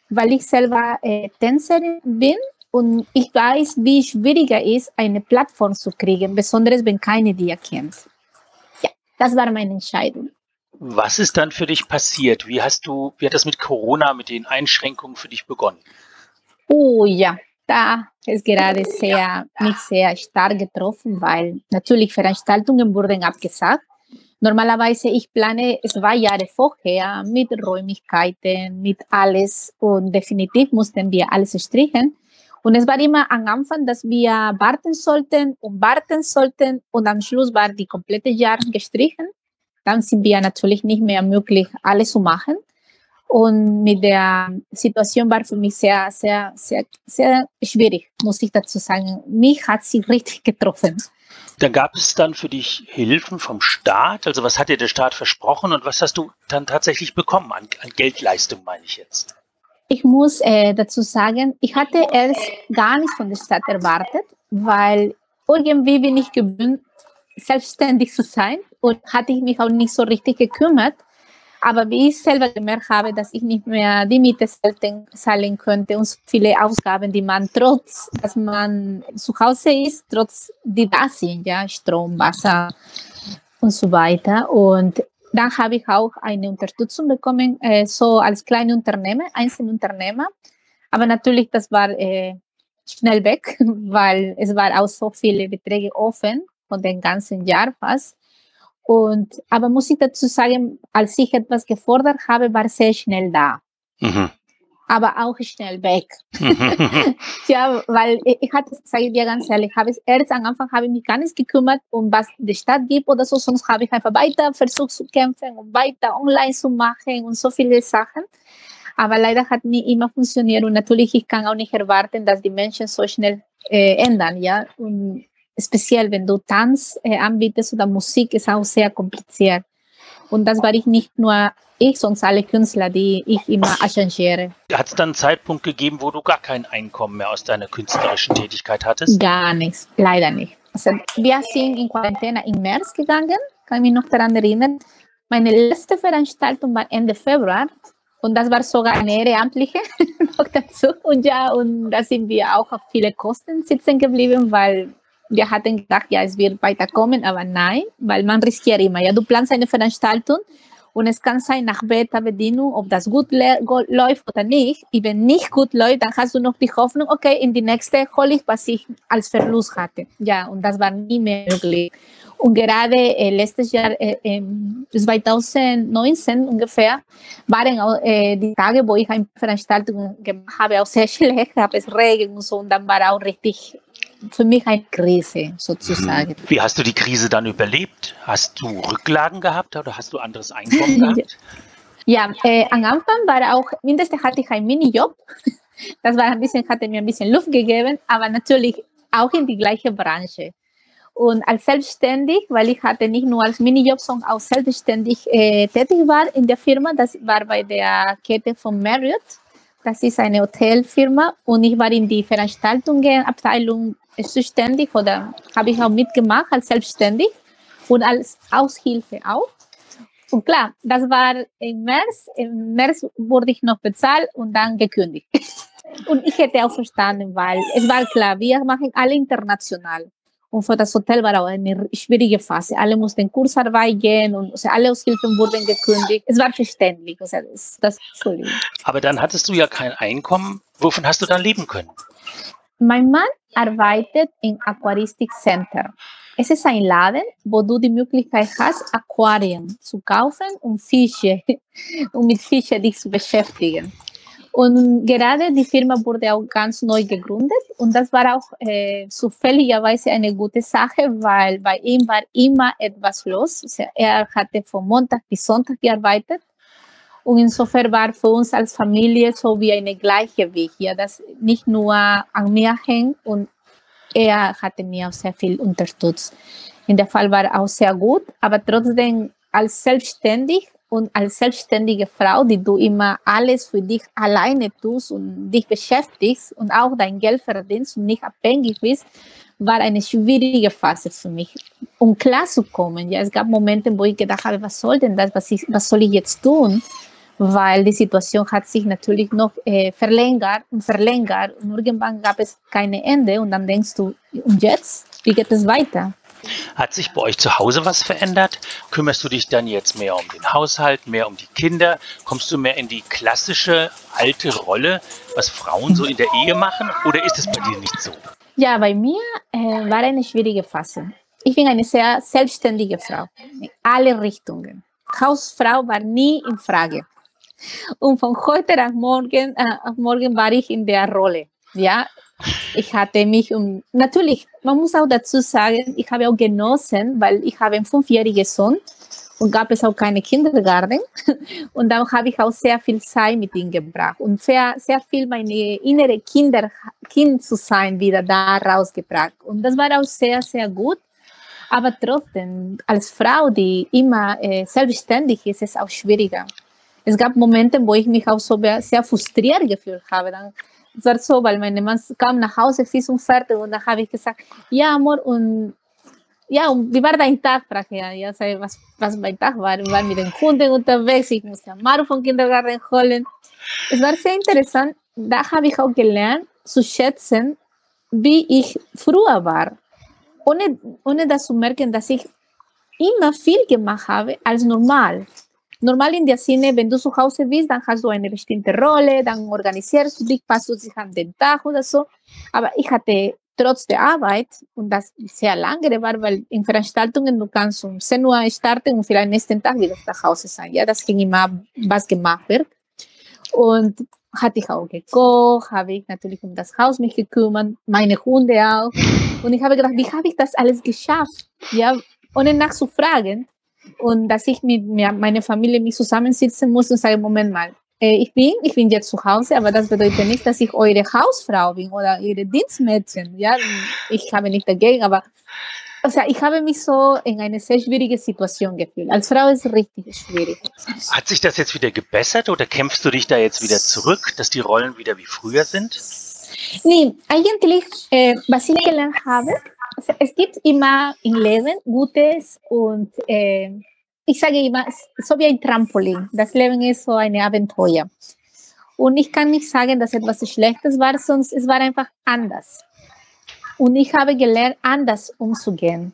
weil ich selber äh, Tänzerin bin und ich weiß, wie schwieriger ist, eine Plattform zu kriegen, besonders wenn keine die kennt. Ja, das war meine Entscheidung. Was ist dann für dich passiert? Wie hast du, wie hat das mit Corona, mit den Einschränkungen für dich begonnen? Oh ja, da ist gerade sehr, mich sehr stark getroffen, weil natürlich Veranstaltungen wurden abgesagt. Normalerweise, ich plane zwei Jahre vorher mit Räumlichkeiten, mit alles und definitiv mussten wir alles strichen. Und es war immer am Anfang, dass wir warten sollten und warten sollten und am Schluss war die komplette Jahr gestrichen. Dann sind wir natürlich nicht mehr möglich, alles zu machen. Und mit der Situation war für mich sehr, sehr, sehr, sehr schwierig, muss ich dazu sagen. Mich hat sie richtig getroffen. Da gab es dann für dich Hilfen vom Staat? Also was hat dir der Staat versprochen und was hast du dann tatsächlich bekommen an, an Geldleistung, meine ich jetzt? Ich muss äh, dazu sagen, ich hatte erst gar nichts von der Stadt erwartet, weil irgendwie bin ich gewöhnt, selbstständig zu sein und hatte ich mich auch nicht so richtig gekümmert. Aber wie ich selber gemerkt habe, dass ich nicht mehr die Miete zahlen könnte und so viele Ausgaben, die man trotz, dass man zu Hause ist, trotz die da sind, ja, Strom, Wasser und so weiter. Und dann habe ich auch eine Unterstützung bekommen, äh, so als kleine Unternehmer, Einzelunternehmer. Aber natürlich, das war äh, schnell weg, weil es war auch so viele Beträge offen von dem ganzen Jahr fast. Und, aber muss ich dazu sagen, als ich etwas gefordert habe, war sehr schnell da. Mhm. Aber auch schnell weg. Ja, weil ich hatte, sage ich dir ganz ehrlich, habe ich erst am Anfang habe ich mich gar nicht gekümmert, um was die Stadt gibt oder so, sonst habe ich einfach weiter versucht zu kämpfen und weiter online zu machen und so viele Sachen. Aber leider hat nie immer funktioniert und natürlich, ich kann auch nicht erwarten, dass die Menschen so schnell äh, ändern, ja. Und speziell, wenn du Tanz äh, anbietest oder Musik, ist auch sehr kompliziert. Und das war ich nicht nur ich, sondern alle Künstler, die ich immer arrangiere. Hat es dann einen Zeitpunkt gegeben, wo du gar kein Einkommen mehr aus deiner künstlerischen Tätigkeit hattest? Gar nichts, leider nicht. Also, wir sind in Quarantäne im März gegangen, kann ich mich noch daran erinnern. Meine letzte Veranstaltung war Ende Februar und das war sogar eine ehrenamtliche noch dazu. Und ja, und da sind wir auch auf viele Kosten sitzen geblieben, weil wir hatten gedacht, ja, es wird weiterkommen, aber nein, weil man riskiert immer. Ja, du planst eine Veranstaltung und es kann sein, nach Beta-Bedienung, ob das gut le- läuft oder nicht. Und wenn nicht gut läuft, dann hast du noch die Hoffnung, okay, in die nächste hole ich, was ich als Verlust hatte. Ja, und das war nie mehr möglich. Und gerade äh, letztes Jahr, äh, äh, zwanzig neunzehn ungefähr, waren auch äh, die Tage, wo ich eine Veranstaltung gemacht habe, auch sehr schlecht, habe es Regen und so, und dann war auch richtig für mich eine Krise sozusagen. Wie hast du die Krise dann überlebt? Hast du Rücklagen gehabt oder hast du anderes Einkommen gehabt? Ja, äh, am Anfang war auch, mindestens hatte ich einen Minijob. Das war ein bisschen, hatte mir ein bisschen Luft gegeben, aber natürlich auch in die gleiche Branche. Und als selbstständig, weil ich hatte nicht nur als Minijob, sondern auch selbstständig äh, tätig war in der Firma, das war bei der Kette von Marriott. Das ist eine Hotelfirma und ich war in die Veranstaltungenabteilung zuständig oder habe ich auch mitgemacht als selbstständig und als Aushilfe auch. Und klar, das war im März. Im März wurde ich noch bezahlt und dann gekündigt. Und ich hätte auch verstanden, weil es war klar, wir machen alle international. Und für das Hotel war auch eine schwierige Phase. Alle mussten Kursarbeit gehen und also alle Aushilfen wurden gekündigt. Es war verständlich. Also das, das, Aber dann hattest du ja kein Einkommen. Wovon hast du dann leben können? Mein Mann arbeitet im Aquaristik Center. Es ist ein Laden, wo du die Möglichkeit hast, Aquarien zu kaufen und Fische, um mit Fischen dich zu beschäftigen. Und gerade die Firma wurde auch ganz neu gegründet und das war auch äh, zufälligerweise eine gute Sache, weil bei ihm war immer etwas los. Also er hatte von Montag bis Sonntag gearbeitet und insofern war für uns als Familie so wie eine Gleichgewicht, ja, das nicht nur an mir hängt und er hatte mir auch sehr viel unterstützt. In der Fall war auch sehr gut, aber trotzdem als selbstständig und als selbstständige Frau, die du immer alles für dich alleine tust und dich beschäftigst und auch dein Geld verdienst und nicht abhängig bist, war eine schwierige Phase für mich, um klarzukommen. Ja, es gab Momente, wo ich gedacht habe, was soll denn das, was, ich, was soll ich jetzt tun? weil die Situation hat sich natürlich noch äh, verlängert und verlängert und irgendwann gab es keine Ende und dann denkst du, und jetzt? Wie geht es weiter? Hat sich bei euch zu Hause was verändert? Kümmerst du dich dann jetzt mehr um den Haushalt, mehr um die Kinder? Kommst du mehr in die klassische alte Rolle, was Frauen so in der Ehe machen? Oder ist es bei dir nicht so? Ja, bei mir äh, war eine schwierige Phase. Ich bin eine sehr selbstständige Frau, in alle Richtungen. Hausfrau war nie in Frage. Und von heute auf morgen, äh, auf morgen war ich in der Rolle. Ja, ich hatte mich um, natürlich, man muss auch dazu sagen, ich habe auch genossen, weil ich habe einen fünfjährigen Sohn und gab es auch keine Kindergarten. Und dann habe ich auch sehr viel Zeit mit ihm gebracht und sehr, sehr viel meine innere Kinder, Kind zu sein wieder da rausgebracht. Und das war auch sehr, sehr gut. Aber trotzdem, als Frau, die immer äh, selbstständig ist, ist es auch schwieriger. Es gab Momente, wo ich mich auch so sehr frustriert gefühlt habe. Dann, es war so, weil mein Mann kam nach Hause, fix und fertig, und dann habe ich gesagt, ja, Amor, und ja, und wie war dein Tag? Fragte er. Ja, sag, was, was mein Tag war. Ich war mit den Kunden unterwegs, ich musste Amaro vom Kindergarten holen. Es war sehr interessant. Da habe ich auch gelernt, zu schätzen, wie ich früher war. Ohne, ohne das zu merken, dass ich immer viel gemacht habe als normal. Normal in der Sinne, wenn du zu Hause bist, dann hast du eine bestimmte Rolle, dann organisierst du dich, passt du dich an den Tag oder so. Aber ich hatte trotz der Arbeit, und das sehr lange war, weil in Veranstaltungen du kannst um zehn Uhr starten und vielleicht nächsten Tag wieder nach Hause sein. Ja, das ging immer, was gemacht wird. Und hatte ich auch gekocht, habe ich natürlich um das Haus mich gekümmert, meine Hunde auch. Und ich habe gedacht, wie habe ich das alles geschafft? Ja, ohne nachzufragen. Und dass ich mit mir, meiner Familie mich zusammensitzen muss und sagen, Moment mal, äh, ich bin, ich bin jetzt zu Hause, aber das bedeutet nicht, dass ich eure Hausfrau bin oder ihre Dienstmädchen. Ja, ich habe nicht dagegen, aber o sea, ich habe mich so in eine sehr schwierige Situation gefühlt. Als Frau ist es richtig schwierig. Hat sich das jetzt wieder gebessert oder kämpfst du dich da jetzt wieder zurück, dass die Rollen wieder wie früher sind? Nee, eigentlich, äh, was ich gelernt habe, also es gibt immer im Leben Gutes und äh, ich sage immer, so wie ein Trampolin. Das Leben ist so eine Abenteuer. Und ich kann nicht sagen, dass etwas Schlechtes war, sonst es war einfach anders. Und ich habe gelernt, anders umzugehen.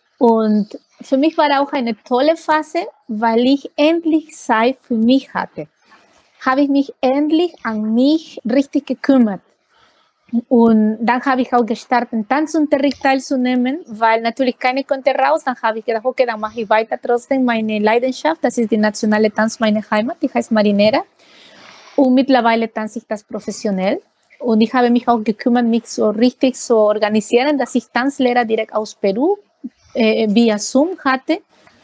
Und für mich war auch eine tolle Phase, weil ich endlich Zeit für mich hatte. Habe ich mich endlich an mich richtig gekümmert. Und dann habe ich auch gestartet, Tanzunterricht teilzunehmen, weil natürlich keiner konnte raus. Dann habe ich gedacht, okay, dann mache ich weiter trotzdem meine Leidenschaft. Das ist die nationale Tanz meine Heimat, die heißt Marinera. Und mittlerweile tanze ich das professionell. Und ich habe mich auch gekümmert, mich so richtig zu organisieren, dass ich Tanzlehrer direkt aus Peru äh, via Zoom hatte.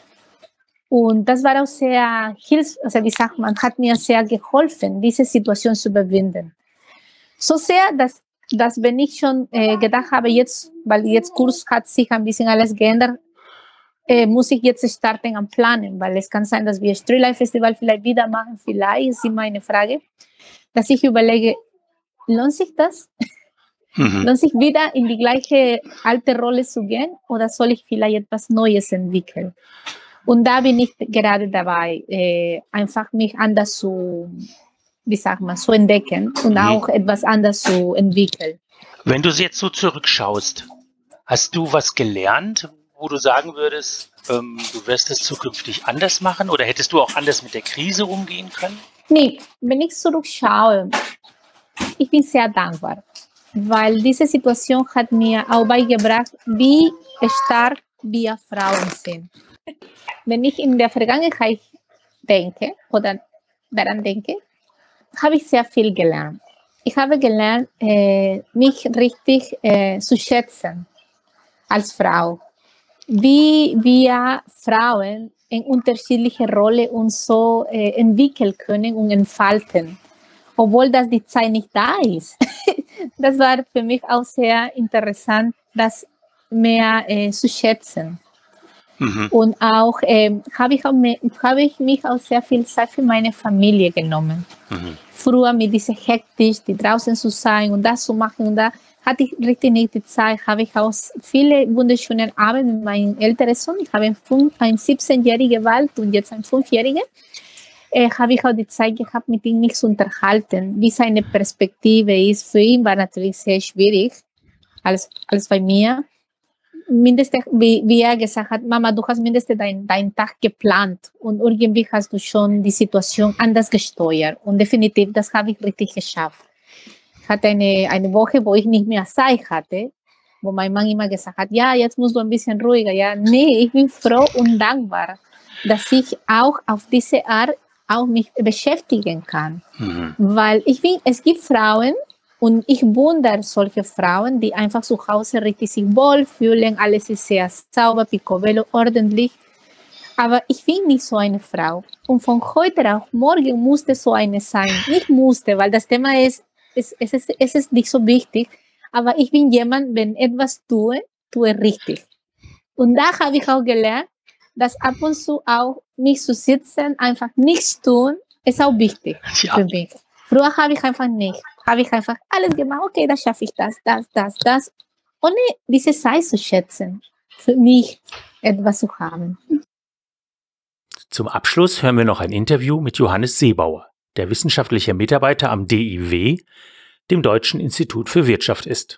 Und das war auch sehr hilfreich, also wie sagt man, hat mir sehr geholfen, diese Situation zu überwinden. So sehr, dass, dass wenn ich schon äh, gedacht habe, jetzt, weil jetzt Kurs hat sich ein bisschen alles geändert, äh, muss ich jetzt starten am Planen, weil es kann sein, dass wir Street Life Festival vielleicht wieder machen, vielleicht ist immer eine Frage, dass ich überlege, lohnt sich das? Mhm. Lohnt sich wieder in die gleiche alte Rolle zu gehen oder soll ich vielleicht etwas Neues entwickeln? Und da bin ich gerade dabei, äh, einfach mich anders zu, wie sagt man, zu entdecken und mhm. auch etwas anders zu entwickeln. Wenn du jetzt so zurückschaust, hast du was gelernt, wo du sagen würdest, ähm, du wirst es zukünftig anders machen oder hättest du auch anders mit der Krise umgehen können? Nee, wenn ich zurückschaue, ich bin sehr dankbar, weil diese Situation hat mir auch beigebracht, wie stark wir Frauen sind. Wenn ich in der Vergangenheit denke oder daran denke, habe ich sehr viel gelernt. Ich habe gelernt, äh, mich richtig äh, zu schätzen als Frau. Wie wir Frauen in unterschiedliche Rollen uns so äh, entwickeln können und entfalten, obwohl das die Zeit nicht da ist. Das war für mich auch sehr interessant, das mehr äh, zu schätzen. Mhm. Und auch äh, habe ich, auch hab ich mich auch sehr viel Zeit für meine Familie genommen. Mhm. Früher mit dieser Hektik, die draußen zu sein und das zu machen, und da hatte ich richtig nicht die Zeit, habe ich auch viele wunderschöne Abende mit meinem älteren Sohn. Ich habe einen, einen siebzehnjährigen Wald und jetzt einen fünfjährigen. äh, habe ich auch die Zeit gehabt, mit ihm mich zu unterhalten, wie seine Perspektive ist. Für ihn war natürlich sehr schwierig, als, als bei mir. Mindestens, wie, wie er gesagt hat, Mama, du hast mindestens deinen dein Tag geplant und irgendwie hast du schon die Situation anders gesteuert. Und definitiv, das habe ich richtig geschafft. Ich hatte eine, eine Woche, wo ich nicht mehr Zeit hatte, wo mein Mann immer gesagt hat, ja, jetzt musst du ein bisschen ruhiger. Ja, nee, ich bin froh und dankbar, dass ich auch auf diese Art auch mich beschäftigen kann. Mhm. Weil ich finde, es gibt Frauen, und ich wundere solche Frauen, die einfach zu Hause richtig sich wohlfühlen, alles ist sehr sauber, picobello, ordentlich. Aber ich bin nicht so eine Frau. Und von heute auf morgen musste so eine sein. Nicht musste, weil das Thema ist, es, es, ist, es ist nicht so wichtig. Aber ich bin jemand, wenn etwas tue, tue richtig. Und da habe ich auch gelernt, dass ab und zu auch nicht zu sitzen, einfach nichts tun, ist auch wichtig ja. für mich. Früher habe ich einfach nicht. Habe ich einfach alles gemacht, okay, dann schaffe ich das, das, das, das. Ohne diese Zeit zu schätzen, für mich etwas zu haben. Zum Abschluss hören wir noch ein Interview mit Johannes Seebauer, der wissenschaftlicher Mitarbeiter am D I W, dem Deutschen Institut für Wirtschaft ist.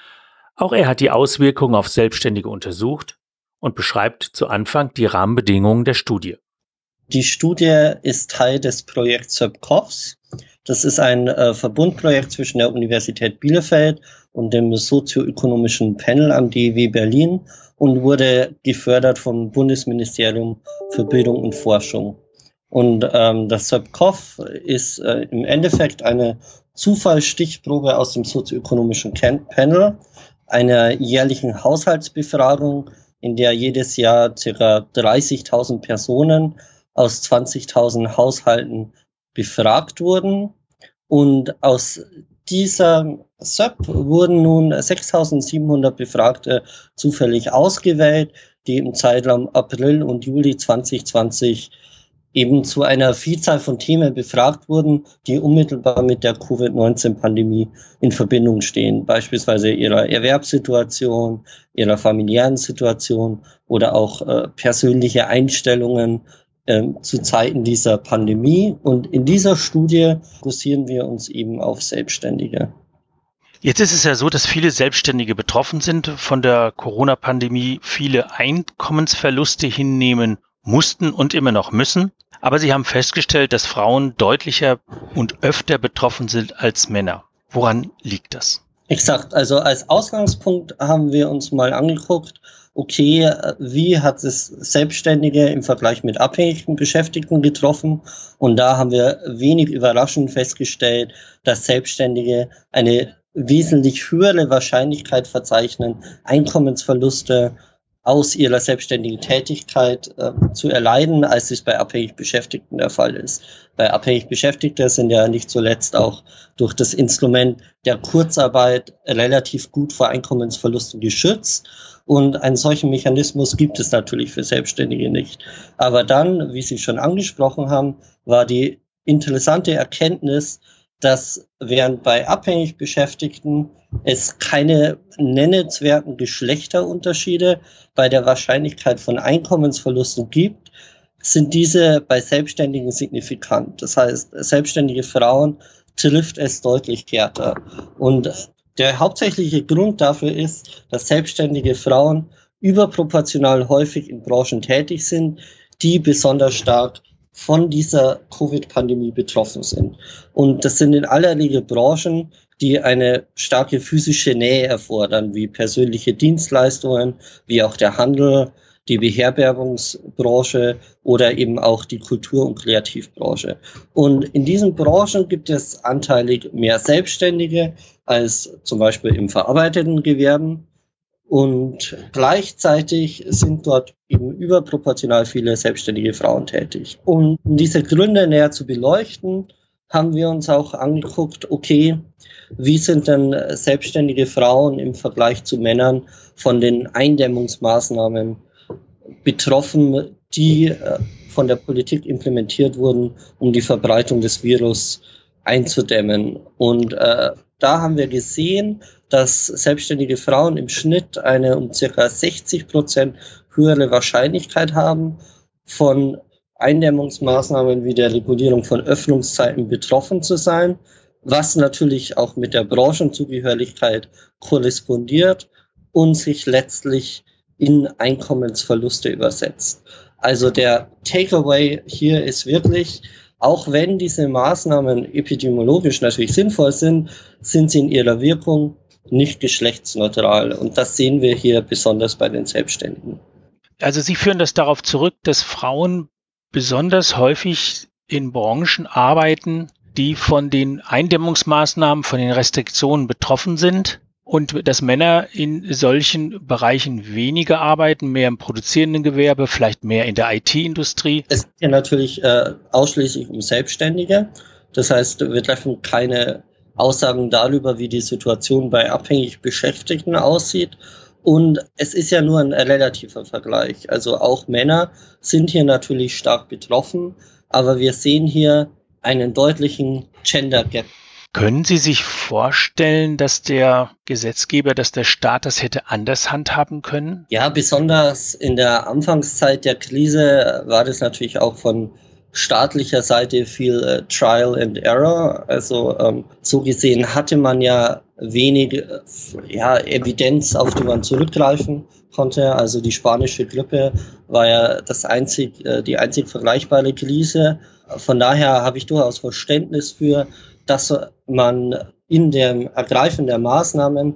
Auch er hat die Auswirkungen auf Selbstständige untersucht und beschreibt zu Anfang die Rahmenbedingungen der Studie. Die Studie ist Teil des Projekts SÖPCOFS. Das ist ein äh, Verbundprojekt zwischen der Universität Bielefeld und dem sozioökonomischen Panel am D I W Berlin und wurde gefördert vom Bundesministerium für Bildung und Forschung. Und ähm, das SÖPCOF ist äh, im Endeffekt eine Zufallsstichprobe aus dem sozioökonomischen Panel, einer jährlichen Haushaltsbefragung, in der jedes Jahr ca. dreißigtausend Personen aus zwanzigtausend Haushalten befragt wurden. Und aus dieser S Ö P wurden nun sechstausendsiebenhundert Befragte zufällig ausgewählt, die im Zeitraum April und Juli zwanzig zwanzig eben zu einer Vielzahl von Themen befragt wurden, die unmittelbar mit der Covid neunzehn Pandemie in Verbindung stehen, beispielsweise ihrer Erwerbssituation, ihrer familiären Situation oder auch äh, persönliche Einstellungen äh, zu Zeiten dieser Pandemie. Und in dieser Studie fokussieren wir uns eben auf Selbstständige. Jetzt ist es ja so, dass viele Selbstständige betroffen sind von der Corona-Pandemie, viele Einkommensverluste hinnehmen mussten und immer noch müssen. Aber Sie haben festgestellt, dass Frauen deutlicher und öfter betroffen sind als Männer. Woran liegt das? Exakt. Also als Ausgangspunkt haben wir uns mal angeguckt, okay, wie hat es Selbstständige im Vergleich mit abhängigen Beschäftigten getroffen? Und da haben wir wenig überraschend festgestellt, dass Selbstständige eine wesentlich höhere Wahrscheinlichkeit verzeichnen, Einkommensverluste aus ihrer selbstständigen Tätigkeit äh, zu erleiden, als es bei abhängig Beschäftigten der Fall ist. Bei abhängig Beschäftigten sind ja nicht zuletzt auch durch das Instrument der Kurzarbeit relativ gut vor Einkommensverlusten geschützt. Und einen solchen Mechanismus gibt es natürlich für Selbstständige nicht. Aber dann, wie Sie schon angesprochen haben, war die interessante Erkenntnis, dass während bei abhängig Beschäftigten es keine nennenswerten Geschlechterunterschiede bei der Wahrscheinlichkeit von Einkommensverlusten gibt, sind diese bei Selbstständigen signifikant. Das heißt, selbstständige Frauen trifft es deutlich härter. Und der hauptsächliche Grund dafür ist, dass selbstständige Frauen überproportional häufig in Branchen tätig sind, die besonders stark von dieser Covid-Pandemie betroffen sind. Und das sind in aller Regel Branchen, die eine starke physische Nähe erfordern, wie persönliche Dienstleistungen, wie auch der Handel, die Beherbergungsbranche oder eben auch die Kultur- und Kreativbranche. Und in diesen Branchen gibt es anteilig mehr Selbstständige als zum Beispiel im verarbeitenden Gewerben. Und gleichzeitig sind dort eben überproportional viele selbstständige Frauen tätig. Um diese Gründe näher zu beleuchten, haben wir uns auch angeguckt, okay, wie sind denn selbstständige Frauen im Vergleich zu Männern von den Eindämmungsmaßnahmen betroffen, die von der Politik implementiert wurden, um die Verbreitung des Virus einzudämmen. Und äh, da haben wir gesehen, dass selbstständige Frauen im Schnitt eine um ca. sechzig Prozent höhere Wahrscheinlichkeit haben, von Eindämmungsmaßnahmen wie der Regulierung von Öffnungszeiten betroffen zu sein, was natürlich auch mit der Branchenzugehörigkeit korrespondiert und sich letztlich in Einkommensverluste übersetzt. Also der Takeaway hier ist wirklich, auch wenn diese Maßnahmen epidemiologisch natürlich sinnvoll sind, sind sie in ihrer Wirkung nicht geschlechtsneutral. Und das sehen wir hier besonders bei den Selbstständigen. Also Sie führen das darauf zurück, dass Frauen besonders häufig in Branchen arbeiten, die von den Eindämmungsmaßnahmen, von den Restriktionen betroffen sind und dass Männer in solchen Bereichen weniger arbeiten, mehr im produzierenden Gewerbe, vielleicht mehr in der I T-Industrie. Es geht ja natürlich äh, ausschließlich um Selbstständige. Das heißt, wir treffen keine Aussagen darüber, wie die Situation bei abhängig Beschäftigten aussieht. Und es ist ja nur ein relativer Vergleich. Also auch Männer sind hier natürlich stark betroffen, aber wir sehen hier einen deutlichen Gender Gap. Können Sie sich vorstellen, dass der Gesetzgeber, dass der Staat das hätte anders handhaben können? Ja, besonders in der Anfangszeit der Krise war das natürlich auch von staatlicher Seite viel äh, Trial and Error. Also ähm, so gesehen hatte man ja wenig äh, ja, Evidenz, auf die man zurückgreifen konnte. Also die spanische Grippe war ja das einzig, äh, die einzig vergleichbare Krise. Von daher habe ich durchaus Verständnis für, dass man in dem Ergreifen der Maßnahmen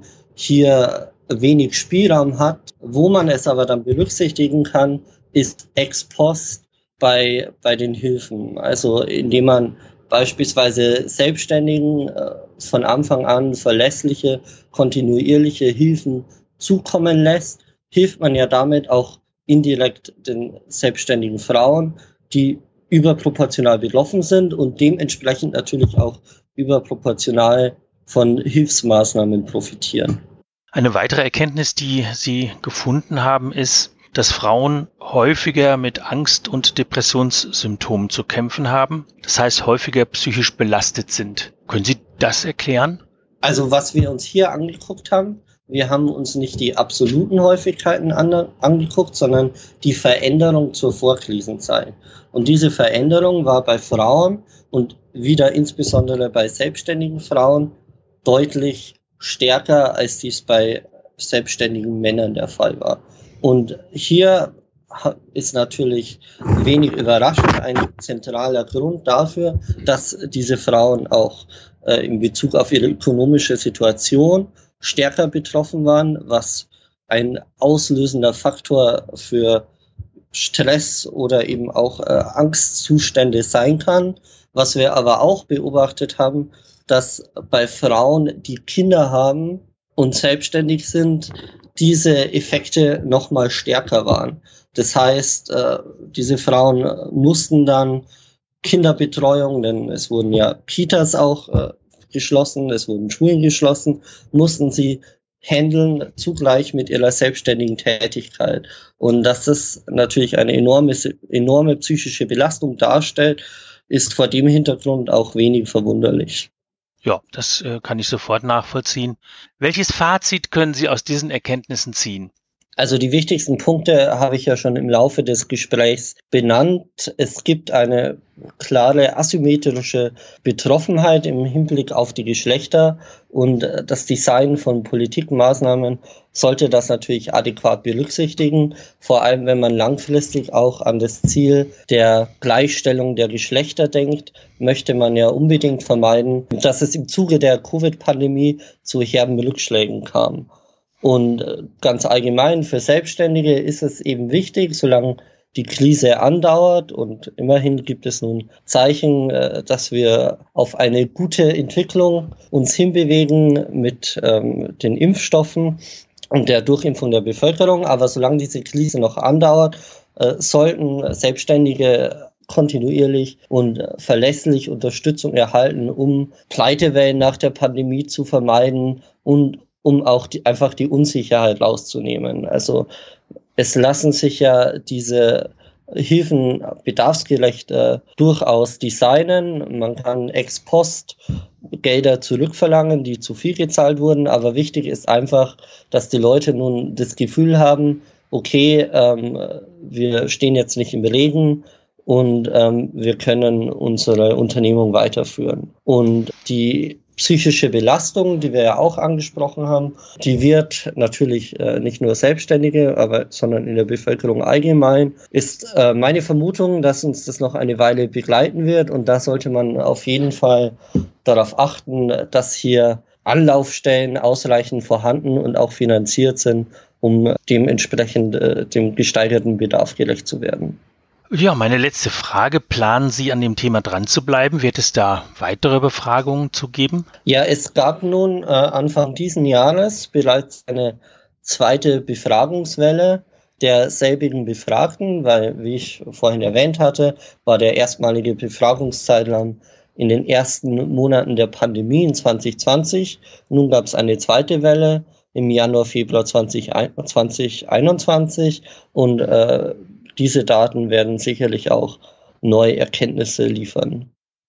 hier wenig Spielraum hat. Wo man es aber dann berücksichtigen kann, ist ex post bei, bei den Hilfen. Also indem man beispielsweise Selbstständigen äh, von Anfang an verlässliche, kontinuierliche Hilfen zukommen lässt, hilft man ja damit auch indirekt den selbstständigen Frauen, die überproportional betroffen sind und dementsprechend natürlich auch überproportional von Hilfsmaßnahmen profitieren. Eine weitere Erkenntnis, die Sie gefunden haben, ist, dass Frauen häufiger mit Angst- und Depressionssymptomen zu kämpfen haben. Das heißt, häufiger psychisch belastet sind. Können Sie das erklären? Also was wir uns hier angeguckt haben, wir haben uns nicht die absoluten Häufigkeiten an, angeguckt, sondern die Veränderung zur Vorkrisenzeit. Und diese Veränderung war bei Frauen und wieder insbesondere bei selbstständigen Frauen deutlich stärker, als dies bei selbstständigen Männern der Fall war. Und hier ist natürlich wenig überraschend ein zentraler Grund dafür, dass diese Frauen auch äh, in Bezug auf ihre ökonomische Situation stärker betroffen waren, was ein auslösender Faktor für Stress oder eben auch äh, Angstzustände sein kann. Was wir aber auch beobachtet haben, dass bei Frauen, die Kinder haben und selbstständig sind, diese Effekte noch mal stärker waren. Das heißt, äh, diese Frauen mussten dann Kinderbetreuung, denn es wurden ja Kitas auch äh, geschlossen, es wurden Schulen geschlossen, mussten sie handeln zugleich mit ihrer selbstständigen Tätigkeit. Und dass das natürlich eine enorme, enorme psychische Belastung darstellt, ist vor dem Hintergrund auch wenig verwunderlich. Ja, das äh, kann ich sofort nachvollziehen. Welches Fazit können Sie aus diesen Erkenntnissen ziehen? Also die wichtigsten Punkte habe ich ja schon im Laufe des Gesprächs benannt. Es gibt eine klare asymmetrische Betroffenheit im Hinblick auf die Geschlechter und das Design von Politikmaßnahmen sollte das natürlich adäquat berücksichtigen, vor allem wenn man langfristig auch an das Ziel der Gleichstellung der Geschlechter denkt, möchte man ja unbedingt vermeiden, dass es im Zuge der Covid-Pandemie zu herben Rückschlägen kam. Und ganz allgemein für Selbstständige ist es eben wichtig, solange die Krise andauert und immerhin gibt es nun Zeichen, dass wir auf eine gute Entwicklung uns hinbewegen mit ähm, den Impfstoffen und der Durchimpfung der Bevölkerung. Aber solange diese Krise noch andauert, äh, sollten Selbstständige kontinuierlich und verlässlich Unterstützung erhalten, um Pleitewellen nach der Pandemie zu vermeiden und um auch die, einfach die Unsicherheit rauszunehmen. Also es lassen sich ja diese Hilfen bedarfsgerecht äh, durchaus designen. Man kann ex post Gelder zurückverlangen, die zu viel gezahlt wurden, aber wichtig ist einfach, dass die Leute nun das Gefühl haben, okay, ähm, wir stehen jetzt nicht im Regen und ähm, wir können unsere Unternehmung weiterführen. Und die psychische Belastung, die wir ja auch angesprochen haben, die wird natürlich äh, nicht nur Selbstständige, aber sondern in der Bevölkerung allgemein, ist äh, meine Vermutung, dass uns das noch eine Weile begleiten wird, und da sollte man auf jeden Fall darauf achten, dass hier Anlaufstellen ausreichend vorhanden und auch finanziert sind, um dementsprechend äh, dem gesteigerten Bedarf gerecht zu werden. Ja, meine letzte Frage. Planen Sie, an dem Thema dran zu bleiben? Wird es da weitere Befragungen zu geben? Ja, es gab nun äh, Anfang diesen Jahres bereits eine zweite Befragungswelle der selbigen Befragten, weil, wie ich vorhin erwähnt hatte, war der erstmalige Befragungszeitraum in den ersten Monaten der Pandemie in zwanzig zwanzig. Nun gab es eine zweite Welle im Januar, Februar zwanzig einundzwanzig, und äh, diese Daten werden sicherlich auch neue Erkenntnisse liefern.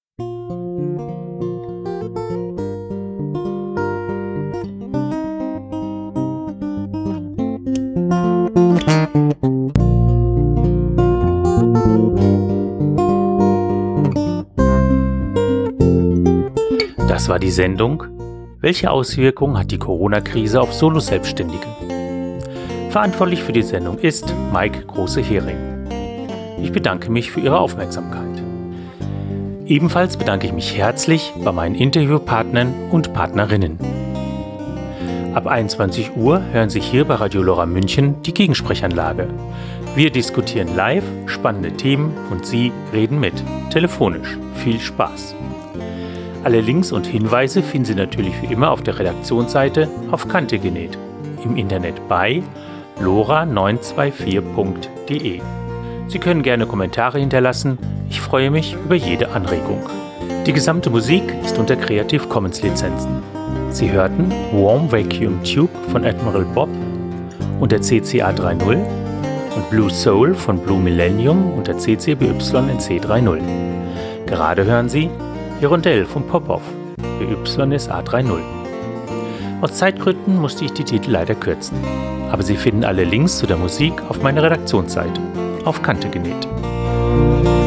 Das war die Sendung Welche Auswirkungen hat die Corona-Krise auf Solo-Selbstständige? Verantwortlich für die Sendung ist Mike Große-Hering. Ich bedanke mich für Ihre Aufmerksamkeit. Ebenfalls bedanke ich mich herzlich bei meinen Interviewpartnern und Partnerinnen. Ab einundzwanzig Uhr hören Sie hier bei Radio Lora München die Gegensprechanlage. Wir diskutieren live spannende Themen und Sie reden mit, telefonisch. Viel Spaß! Alle Links und Hinweise finden Sie natürlich wie immer auf der Redaktionsseite auf Kante genäht, im Internet bei lora neun zwei vier punkt de. Sie können gerne Kommentare hinterlassen. Ich freue mich über jede Anregung. Die gesamte Musik ist unter Creative Commons Lizenzen. Sie hörten Warm Vacuum Tube von Admiral Bob unter C C A drei Punkt null und Blue Soul von Blue Millennium unter C C B Y N C drei Punkt null. Gerade hören Sie Hirondelle von Popov B Y S A drei Punkt null. Aus Zeitgründen musste ich die Titel leider kürzen. Aber Sie finden alle Links zu der Musik auf meiner Redaktionsseite auf Kante genäht.